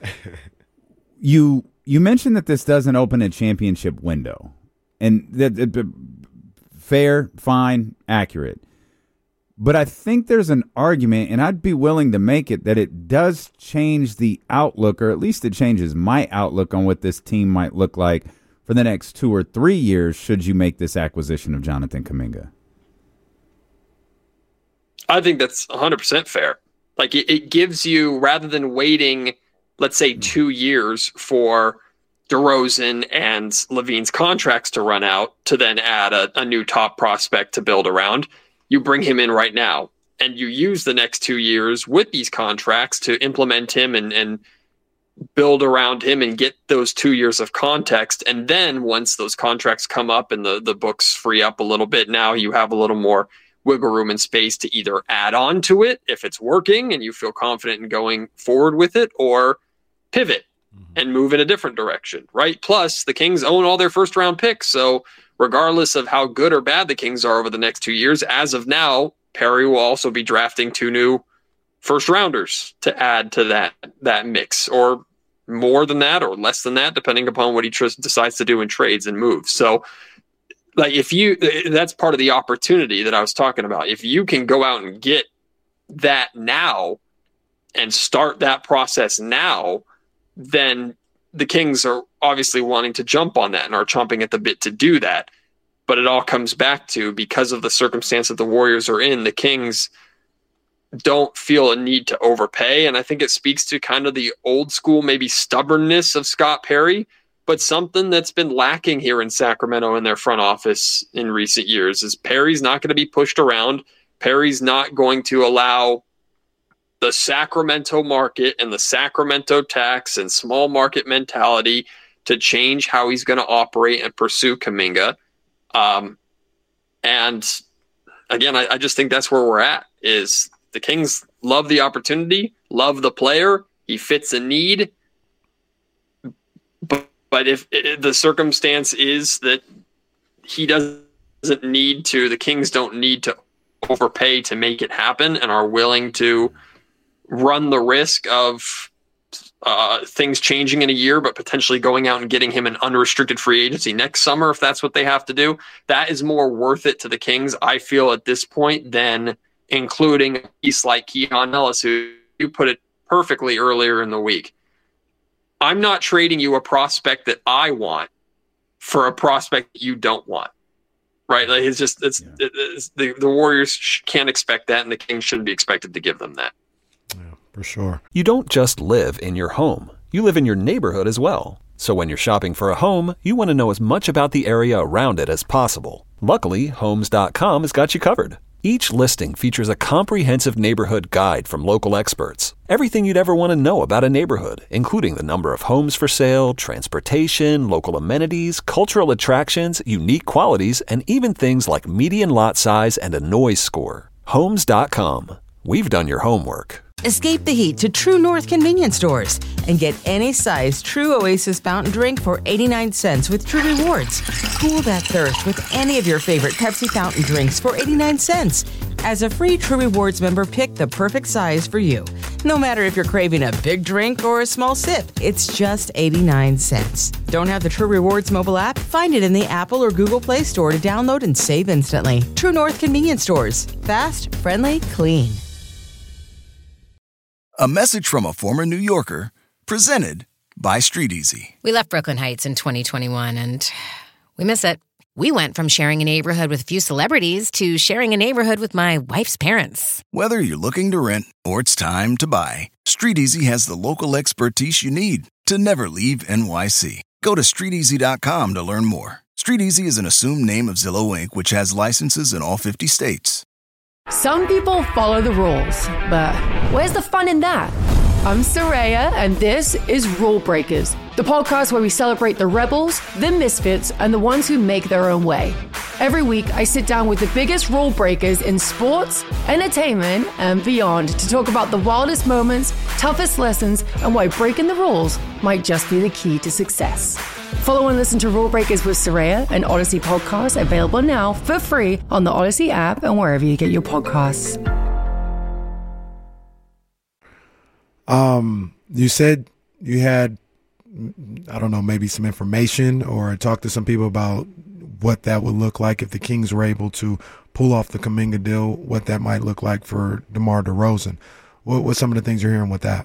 You you mentioned that this doesn't open a championship window. And that, that fair, fine, accurate. But I think there's an argument, and I'd be willing to make it, that it does change the outlook, or at least it changes my outlook on what this team might look like for the next two or three years should you make this acquisition of Jonathan Kuminga. I think that's one hundred percent fair. Like, it, it gives you, rather than waiting, let's say, two years for DeRozan and LaVine's contracts to run out to then add a, a new top prospect to build around, you bring him in right now, and you use the next two years with these contracts to implement him and, and build around him and get those two years of context. And then once those contracts come up and the, the books free up a little bit, now you have a little more wiggle room and space to either add on to it if it's working and you feel confident in going forward with it, or pivot mm-hmm. and move in a different direction, right? Plus, the Kings own all their first round picks. So regardless of how good or bad the Kings are over the next two years, as of now, Perry will also be drafting two new first rounders to add to that that mix, or more than that or less than that, depending upon what he tr- decides to do in trades and moves. So like if you, that's part of the opportunity that I was talking about. If you can go out and get that now and start that process now, then the Kings are obviously wanting to jump on that and are chomping at the bit to do that. But it all comes back to, because of the circumstance that the Warriors are in, the Kings don't feel a need to overpay. And I think it speaks to kind of the old school, maybe stubbornness of Scott Perry, but something that's been lacking here in Sacramento in their front office in recent years is Perry's not going to be pushed around. Perry's not going to allow the Sacramento market and the Sacramento tax and small market mentality to change how he's going to operate and pursue Kuminga. Um, and again, I, I just think that's where we're at, is the Kings love the opportunity, love the player. He fits a need. But, but if, if the circumstance is that he doesn't need to, the Kings don't need to overpay to make it happen and are willing to run the risk of uh, things changing in a year, but potentially going out and getting him an unrestricted free agency next summer, if that's what they have to do, that is more worth it to the Kings, I feel, at this point, than including a piece like Keon Ellis, who you put it perfectly earlier in the week. I'm not trading you a prospect that I want for a prospect that you don't want, right? Like it's just, it's, yeah. it's the, the Warriors can't expect that, and the Kings shouldn't be expected to give them that. Yeah, for sure. You don't just live in your home. You live in your neighborhood as well. So when you're shopping for a home, you want to know as much about the area around it as possible. Luckily, Homes dot com has got you covered. Each listing features a comprehensive neighborhood guide from local experts. Everything you'd ever want to know about a neighborhood, including the number of homes for sale, transportation, local amenities, cultural attractions, unique qualities, and even things like median lot size and a noise score. Homes dot com. We've done your homework. Escape the heat to True North convenience stores and get any size True Oasis fountain drink for eighty-nine cents with True Rewards. Cool that thirst with any of your favorite Pepsi fountain drinks for eighty-nine cents. As a free True Rewards member, pick the perfect size for you. No matter if you're craving a big drink or a small sip, it's just eighty-nine cents. Don't have the True Rewards mobile app? Find it in the Apple or Google Play Store to download and save instantly. True North convenience stores. Fast, friendly, clean. A message from a former New Yorker, presented by Street Easy. We left Brooklyn Heights in twenty twenty-one, and we miss it. We went from sharing a neighborhood with a few celebrities to sharing a neighborhood with my wife's parents. Whether you're looking to rent or it's time to buy, Street Easy has the local expertise you need to never leave N Y C. Go to street easy dot com to learn more. Street Easy is an assumed name of Zillow Incorporated, which has licenses in all fifty states. Some people follow the rules, but where's the fun in that? I'm Soraya, and this is Rule Breakers, the podcast where we celebrate the rebels, the misfits, and the ones who make their own way. Every week, I sit down with the biggest rule breakers in sports, entertainment, and beyond to talk about the wildest moments, toughest lessons, and why breaking the rules might just be the key to success. Follow and listen to Rule Breakers with Soraya, an Odyssey podcast, available now for free on the Odyssey app and wherever you get your podcasts. Um, you said you had, I don't know, maybe some information or talked to some people about what that would look like if the Kings were able to pull off the Kuminga deal, what that might look like for DeMar DeRozan. What what's some of the things you're hearing with that?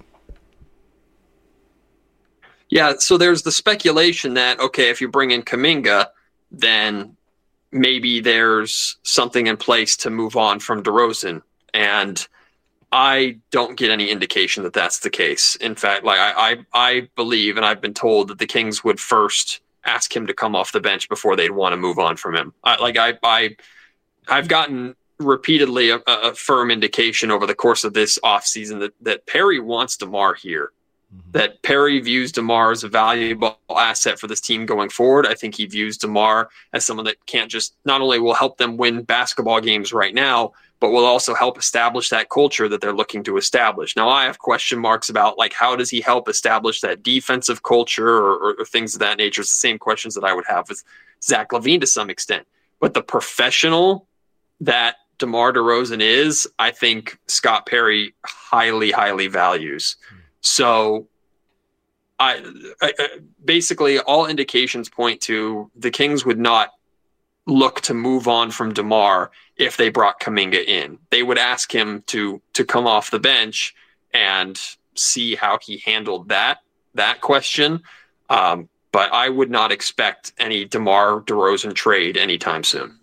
Yeah, so there's the speculation that, okay, if you bring in Kuminga, then maybe there's something in place to move on from DeRozan. And I don't get any indication that that's the case. In fact, like I, I, I believe, and I've been told, that the Kings would first ask him to come off the bench before they'd want to move on from him. I, like I, I, I've gotten repeatedly a, a firm indication over the course of this offseason that, that Perry wants DeMar here. that Perry views DeMar as a valuable asset for this team going forward. I think he views DeMar as someone that can't just not only will help them win basketball games right now, but will also help establish that culture that they're looking to establish. Now, I have question marks about like how does he help establish that defensive culture or, or, or things of that nature. It's the same questions that I would have with Zach LaVine to some extent. But the professional that DeMar DeRozan is, I think Scott Perry highly, highly values. So I, I basically all indications point to the Kings would not look to move on from DeMar if they brought Kuminga in. They would ask him to to come off the bench and see how he handled that that question. Um, but I would not expect any DeMar DeRozan trade anytime soon.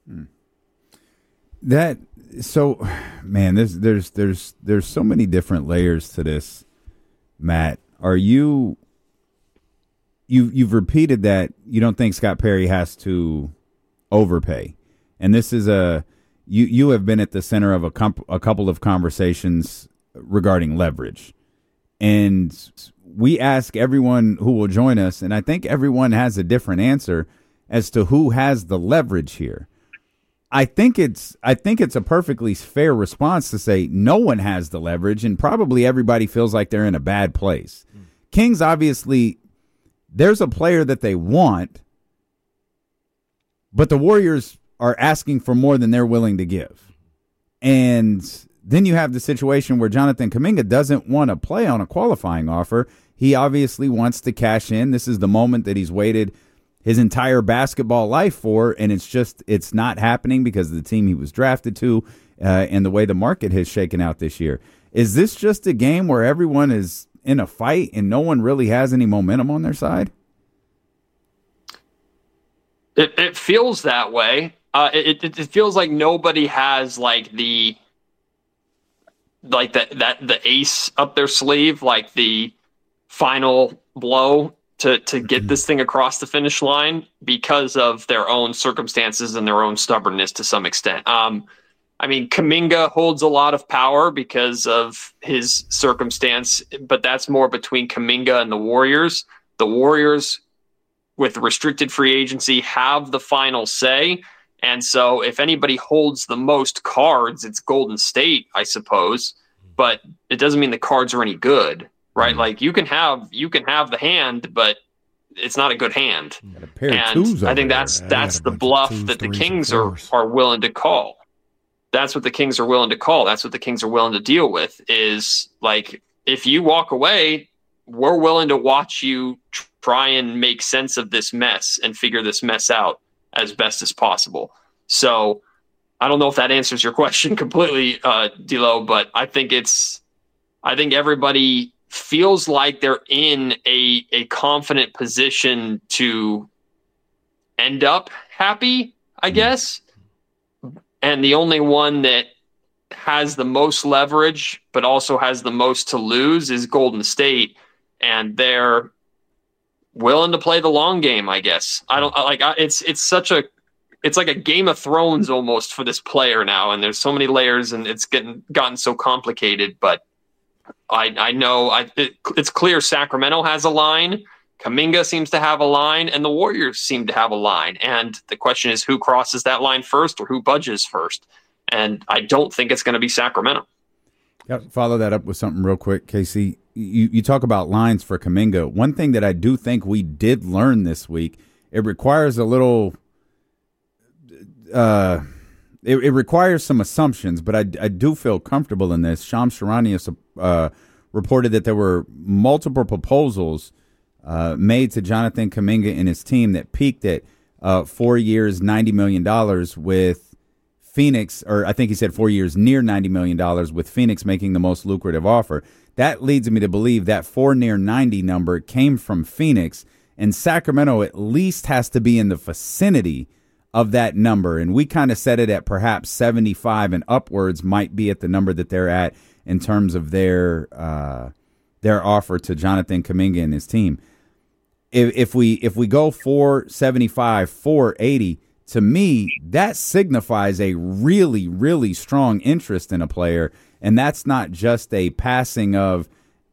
That so, man, there's there's there's there's so many different layers to this. Matt, are you you you've repeated that you don't think Scott Perry has to overpay, and this is a you you have been at the center of a comp, a couple of conversations regarding leverage, and we ask everyone who will join us, and I think everyone has a different answer as to who has the leverage here. I think it's I think it's a perfectly fair response to say no one has the leverage, and probably everybody feels like they're in a bad place. Mm. Kings, obviously, there's a player that they want, but the Warriors are asking for more than they're willing to give. And then you have the situation where Jonathan Kuminga doesn't want to play on a qualifying offer. He obviously wants to cash in. This is the moment that he's waited his entire basketball life for, and it's just it's not happening because of the team he was drafted to uh, and the way the market has shaken out this year. Is this just a game where everyone is in a fight and no one really has any momentum on their side? It, it feels that way. Uh, it, it it feels like nobody has like the like that that the ace up their sleeve, like the final blow to to get this thing across the finish line because of their own circumstances and their own stubbornness to some extent. Um, I mean, Kuminga holds a lot of power because of his circumstance, but that's more between Kuminga and the Warriors. The Warriors, with restricted free agency, have the final say. And so if anybody holds the most cards, it's Golden State, I suppose. But it doesn't mean the cards are any good. Right, like you can have you can have the hand, but it's not a good hand. A and I think that's there. that's the bluff twos, that the Kings are are willing to call. That's what the Kings are willing to call. That's what the Kings are willing to deal with. Is like if you walk away, we're willing to watch you try and make sense of this mess and figure this mess out as best as possible. So I don't know if that answers your question completely, uh, D'Lo, but I think it's I think everybody feels like they're in a a confident position to end up happy, I guess. And the only one that has the most leverage, but also has the most to lose is Golden State. And they're willing to play the long game, I guess. I don't like it's, it's such a, it's like a Game of Thrones almost for this player now. And there's so many layers and it's getting gotten so complicated, but I, I know I, it, it's clear Sacramento has a line, Kuminga seems to have a line, and the Warriors seem to have a line. And the question is who crosses that line first or who budges first? And I don't think it's going to be Sacramento. Yeah, follow that up with something real quick, Casey. You, you talk about lines for Kuminga. One thing that I do think we did learn this week, it requires a little uh, – It, it requires some assumptions, but I, I do feel comfortable in this. Shams Charania uh, reported that there were multiple proposals uh, made to Jonathan Kuminga and his team that peaked at uh, four years, ninety million dollars with Phoenix, or I think he said four years, near ninety million dollars with Phoenix making the most lucrative offer. That leads me to believe that four near ninety number came from Phoenix, and Sacramento at least has to be in the vicinity of that number, and we kind of set it at perhaps seventy-five and upwards might be at the number that they're at in terms of their uh, their offer to Jonathan Kuminga and his team. If, if we if we go four seventy-five, four eighty, to me that signifies a really really strong interest in a player, and that's not just a passing of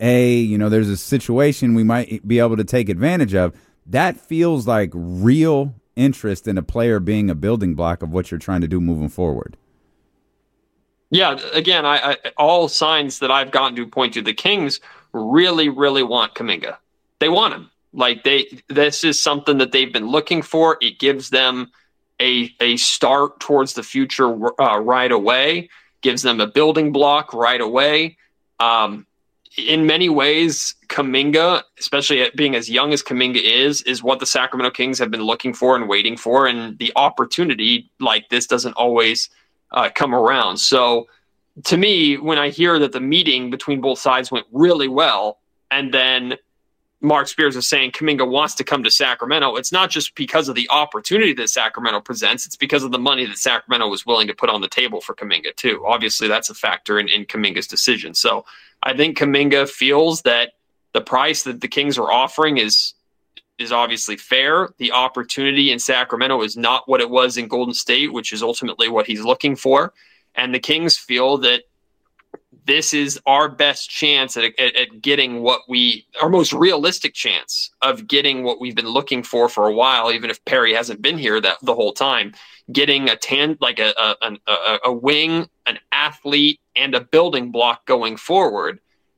A, you know, there's a situation we might be able to take advantage of. That feels like real interest in a player being a building block of what you're trying to do moving forward. Yeah, again, I, I all signs that I've gotten to point to the Kings really, really want Kuminga. They want him. Like they, this is something that they've been looking for. It gives them a a start towards the future uh, right away. Gives them a building block right away. Um, in many ways, Kuminga, especially at being as young as Kuminga is, is what the Sacramento Kings have been looking for and waiting for. And the opportunity like this doesn't always uh, come around. So to me, when I hear that the meeting between both sides went really well, and then Mark Spears is saying Kuminga wants to come to Sacramento, it's not just because of the opportunity that Sacramento presents, it's because of the money that Sacramento was willing to put on the table for Kuminga too. Obviously, that's a factor in, in Kuminga's decision. So I think Kuminga feels that the price that the Kings are offering is is obviously fair. The opportunity in Sacramento is not what it was in Golden State, which is ultimately what he's looking for. And the Kings feel that this is our best chance at, at, at getting what we, our most realistic chance of getting what we've been looking for for a while, even if Perry hasn't been here that the whole time, getting a tan, like a, a, a, a wing, an athlete, and a building block going forward.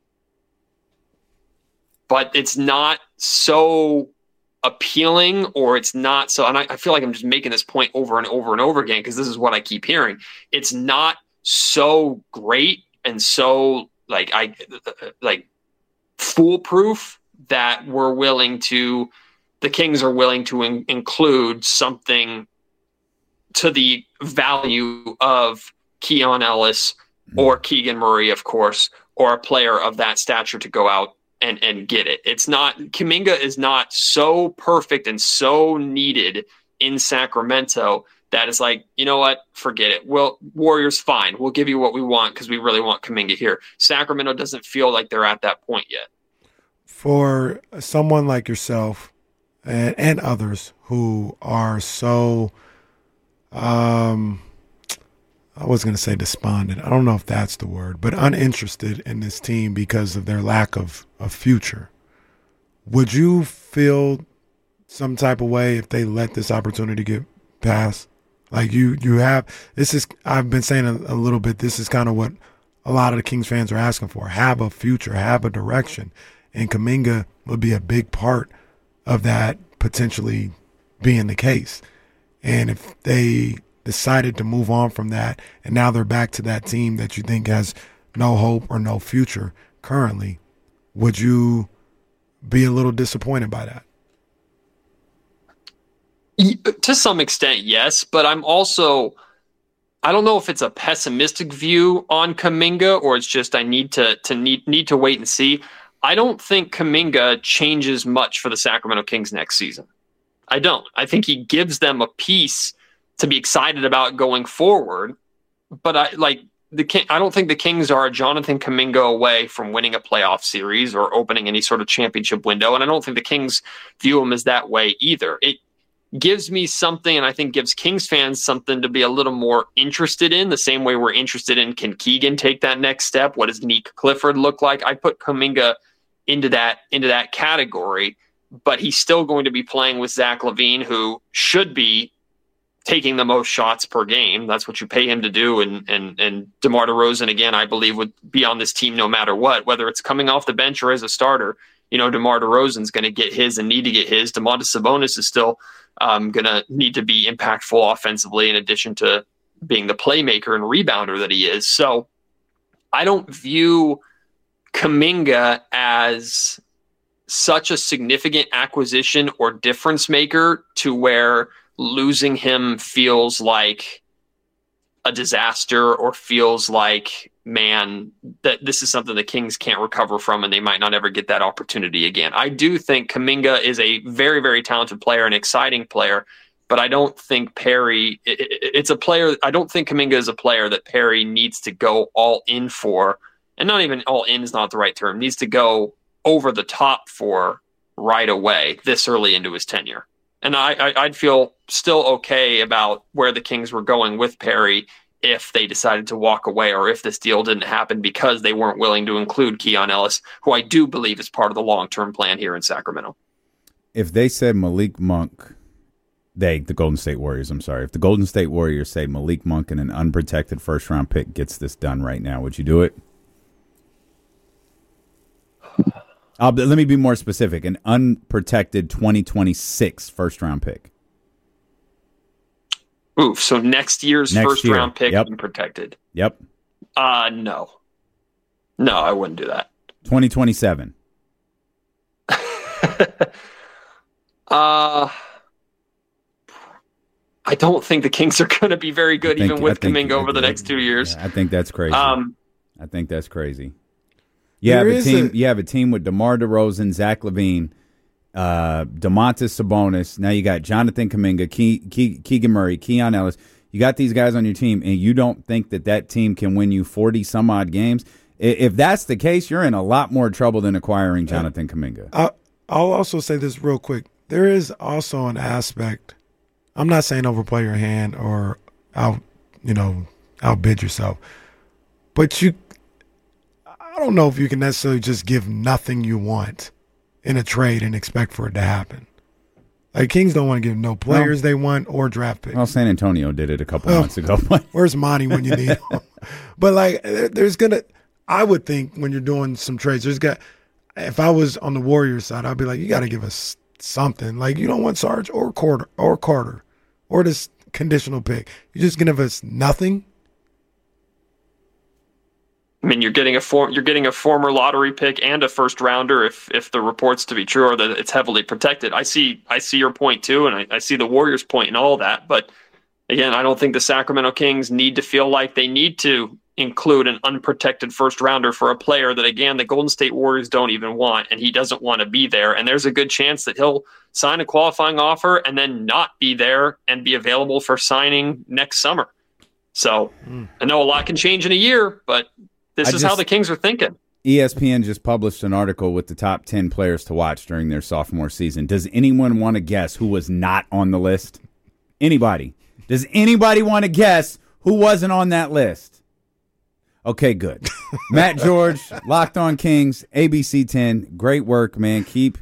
But it's not so appealing, or it's not so, and I, I feel like I'm just making this point over and over and over again, because this is what I keep hearing. It's not so great and so like I like foolproof that we're willing to, the Kings are willing to in, include something to the value of Keon Ellis or Keegan Murray, of course, or a player of that stature to go out and, and get it. It's not, Kuminga is not so perfect and so needed in Sacramento that is like, you know what, forget it. Well, Warriors, fine. We'll give you what we want because we really want Kuminga here. Sacramento doesn't feel like they're at that point yet. For someone like yourself and, and others who are so, um, I was going to say despondent. I don't know if that's the word, but uninterested in this team because of their lack of, of future. Would you feel some type of way if they let this opportunity get passed? Like you, you have, this is, I've been saying a, a little bit, this is kind of what a lot of the Kings fans are asking for. Have a future, have a direction. And Kuminga would be a big part of that potentially being the case. And if they decided to move on from that, and now they're back to that team that you think has no hope or no future currently, would you be a little disappointed by that? To some extent, yes, but I'm also, I don't know if it's a pessimistic view on Kuminga or it's just I need to to need need to wait and see. I don't think Kuminga changes much for the Sacramento Kings next season. I don't. I think he gives them a piece to be excited about going forward, but I like the King, I don't think the Kings are Jonathan Kuminga away from winning a playoff series or opening any sort of championship window, and I don't think the Kings view him as that way either. It gives me something, and I think gives Kings fans something to be a little more interested in, the same way we're interested in, can Keegan take that next step? What does Nick Clifford look like? I put Kuminga into that into that category, but he's still going to be playing with Zach LaVine, who should be taking the most shots per game. That's what you pay him to do. And and and DeMar DeRozan, again, I believe would be on this team no matter what, whether it's coming off the bench or as a starter. You know, DeMar DeRozan's going to get his and need to get his. Domantas Sabonis is still um, going to need to be impactful offensively in addition to being the playmaker and rebounder that he is. So I don't view Kuminga as such a significant acquisition or difference maker to where losing him feels like a disaster or feels like, man, that this is something the Kings can't recover from and they might not ever get that opportunity again. I do think Kuminga is a very, very talented player, an exciting player, but I don't think Perry, it, it, it's a player, I don't think Kuminga is a player that Perry needs to go all in for, and not even all in is not the right term, needs to go over the top for right away this early into his tenure. And I, I, I'd feel still okay about where the Kings were going with Perry if they decided to walk away or if this deal didn't happen because they weren't willing to include Keon Ellis, who I do believe is part of the long-term plan here in Sacramento. If they said Malik Monk, they, the Golden State Warriors, I'm sorry, if the Golden State Warriors say Malik Monk and an unprotected first-round pick gets this done right now, would you do it? Uh, let me be more specific. An unprotected twenty twenty-six first-round pick. Oof, so next year's next first year. round pick Yep. unprotected. Yep. Uh, no. No, I wouldn't do that. twenty twenty-seven. uh, I don't think the Kings are going to be very good, think, even with think, Kuminga over the I, next two years. Yeah, I think that's crazy. Um, I think that's crazy. You have a team. A, you have a team with DeMar DeRozan, Zach LaVine, uh, Domantas Sabonis. Now you got Jonathan Kuminga, Ke- Ke- Keegan Murray, Keon Ellis. You got these guys on your team, and you don't think that that team can win you forty some odd games. If that's the case, you're in a lot more trouble than acquiring Jonathan Kuminga. I'll, I'll also say this real quick. There is also an aspect. I'm not saying overplay your hand or out, you know, outbid yourself, but you. I don't know if you can necessarily just give nothing you want in a trade and expect for it to happen. Like, Kings don't want to give no players well, they want or draft picks. Well, San Antonio did it a couple well, months ago. Where's Monty when you need him? But, like, there's going to – I would think when you're doing some trades, there's got – if I was on the Warriors side, I'd be like, you got to give us something. Like, you don't want Sarge or Carter or Carter or this conditional pick. You're just going to give us nothing? I mean, you're getting a form, you're getting a former lottery pick and a first rounder if if the reports to be true or that it's heavily protected. I see I see your point too, and I, I see the Warriors' point and all that. But again, I don't think the Sacramento Kings need to feel like they need to include an unprotected first rounder for a player that, again, the Golden State Warriors don't even want, and he doesn't want to be there. And there's a good chance that he'll sign a qualifying offer and then not be there and be available for signing next summer. So mm. I know a lot can change in a year, but This I is just, how the Kings are thinking. E S P N just published an article with the top ten players to watch during their sophomore season. Does anyone want to guess who was not on the list? Anybody? Does anybody want to guess who wasn't on that list? Okay, good. Matt George, Locked On Kings, A B C ten. Great work, man. Keep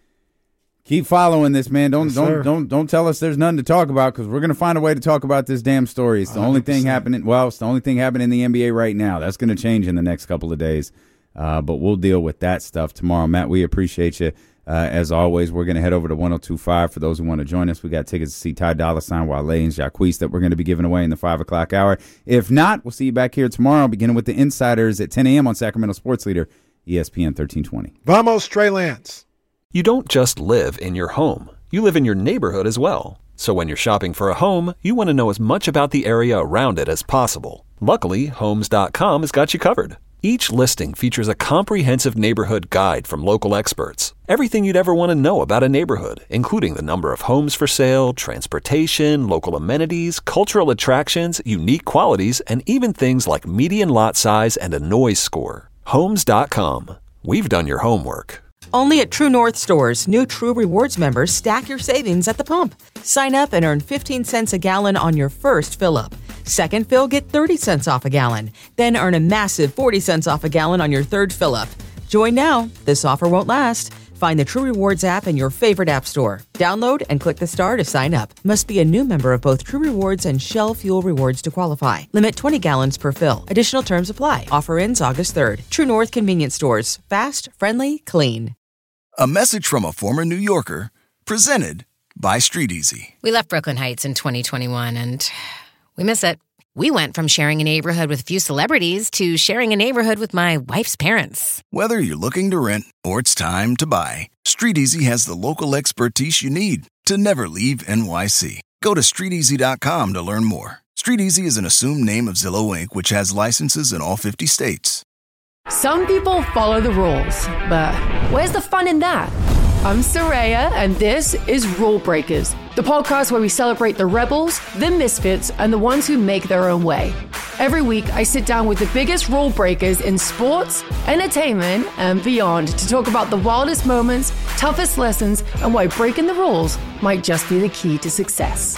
keep following this, man. Don't yes, don't sir. don't don't tell us there's nothing to talk about, because we're gonna find a way to talk about this damn story. It's the one hundred percent. Only thing happening. Well, it's the only thing happening in the N B A right now. That's gonna change in the next couple of days, uh, but we'll deal with that stuff tomorrow. Matt, we appreciate you uh, as always. We're gonna head over to one oh two point five for those who want to join us. We got tickets to see Ty Dolla $ign, Wale, and Jacquees that we're gonna be giving away in the five o'clock hour. If not, we'll see you back here tomorrow, beginning with the Insiders at ten a.m. on Sacramento Sports Leader, E S P N thirteen twenty. Vamos, Trey Lance. You don't just live in your home. You live in your neighborhood as well. So when you're shopping for a home, you want to know as much about the area around it as possible. Luckily, Homes dot com has got you covered. Each listing features a comprehensive neighborhood guide from local experts. Everything you'd ever want to know about a neighborhood, including the number of homes for sale, transportation, local amenities, cultural attractions, unique qualities, and even things like median lot size and a noise score. Homes dot com. We've done your homework. Only at True North stores, new True Rewards members stack your savings at the pump. Sign up and earn fifteen cents a gallon on your first fill-up. Second fill, get thirty cents off a gallon. Then earn a massive forty cents off a gallon on your third fill-up. Join now. This offer won't last. Find the True Rewards app in your favorite app store. Download and click the star to sign up. Must be a new member of both True Rewards and Shell Fuel Rewards to qualify. Limit twenty gallons per fill. Additional terms apply. Offer ends August third. True North Convenience Stores. Fast, friendly, clean. A message from a former New Yorker, presented by Street Easy. We left Brooklyn Heights in twenty twenty-one, and we miss it. We went from sharing a neighborhood with a few celebrities to sharing a neighborhood with my wife's parents. Whether you're looking to rent or it's time to buy, Street Easy has the local expertise you need to never leave N Y C. Go to street easy dot com to learn more. Street Easy is an assumed name of Zillow Incorporated, which has licenses in all fifty states. Some people follow the rules, but where's the fun in that? I'm Soraya, and this is Rule Breakers, the podcast where we celebrate the rebels, the misfits, and the ones who make their own way. Every week, I sit down with the biggest rule breakers in sports, entertainment, and beyond to talk about the wildest moments, toughest lessons, and why breaking the rules might just be the key to success.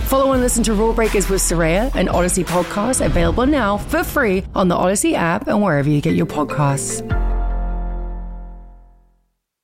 Follow and listen to Rule Breakers with Soraya, an Odyssey podcast available now for free on the Odyssey app and wherever you get your podcasts.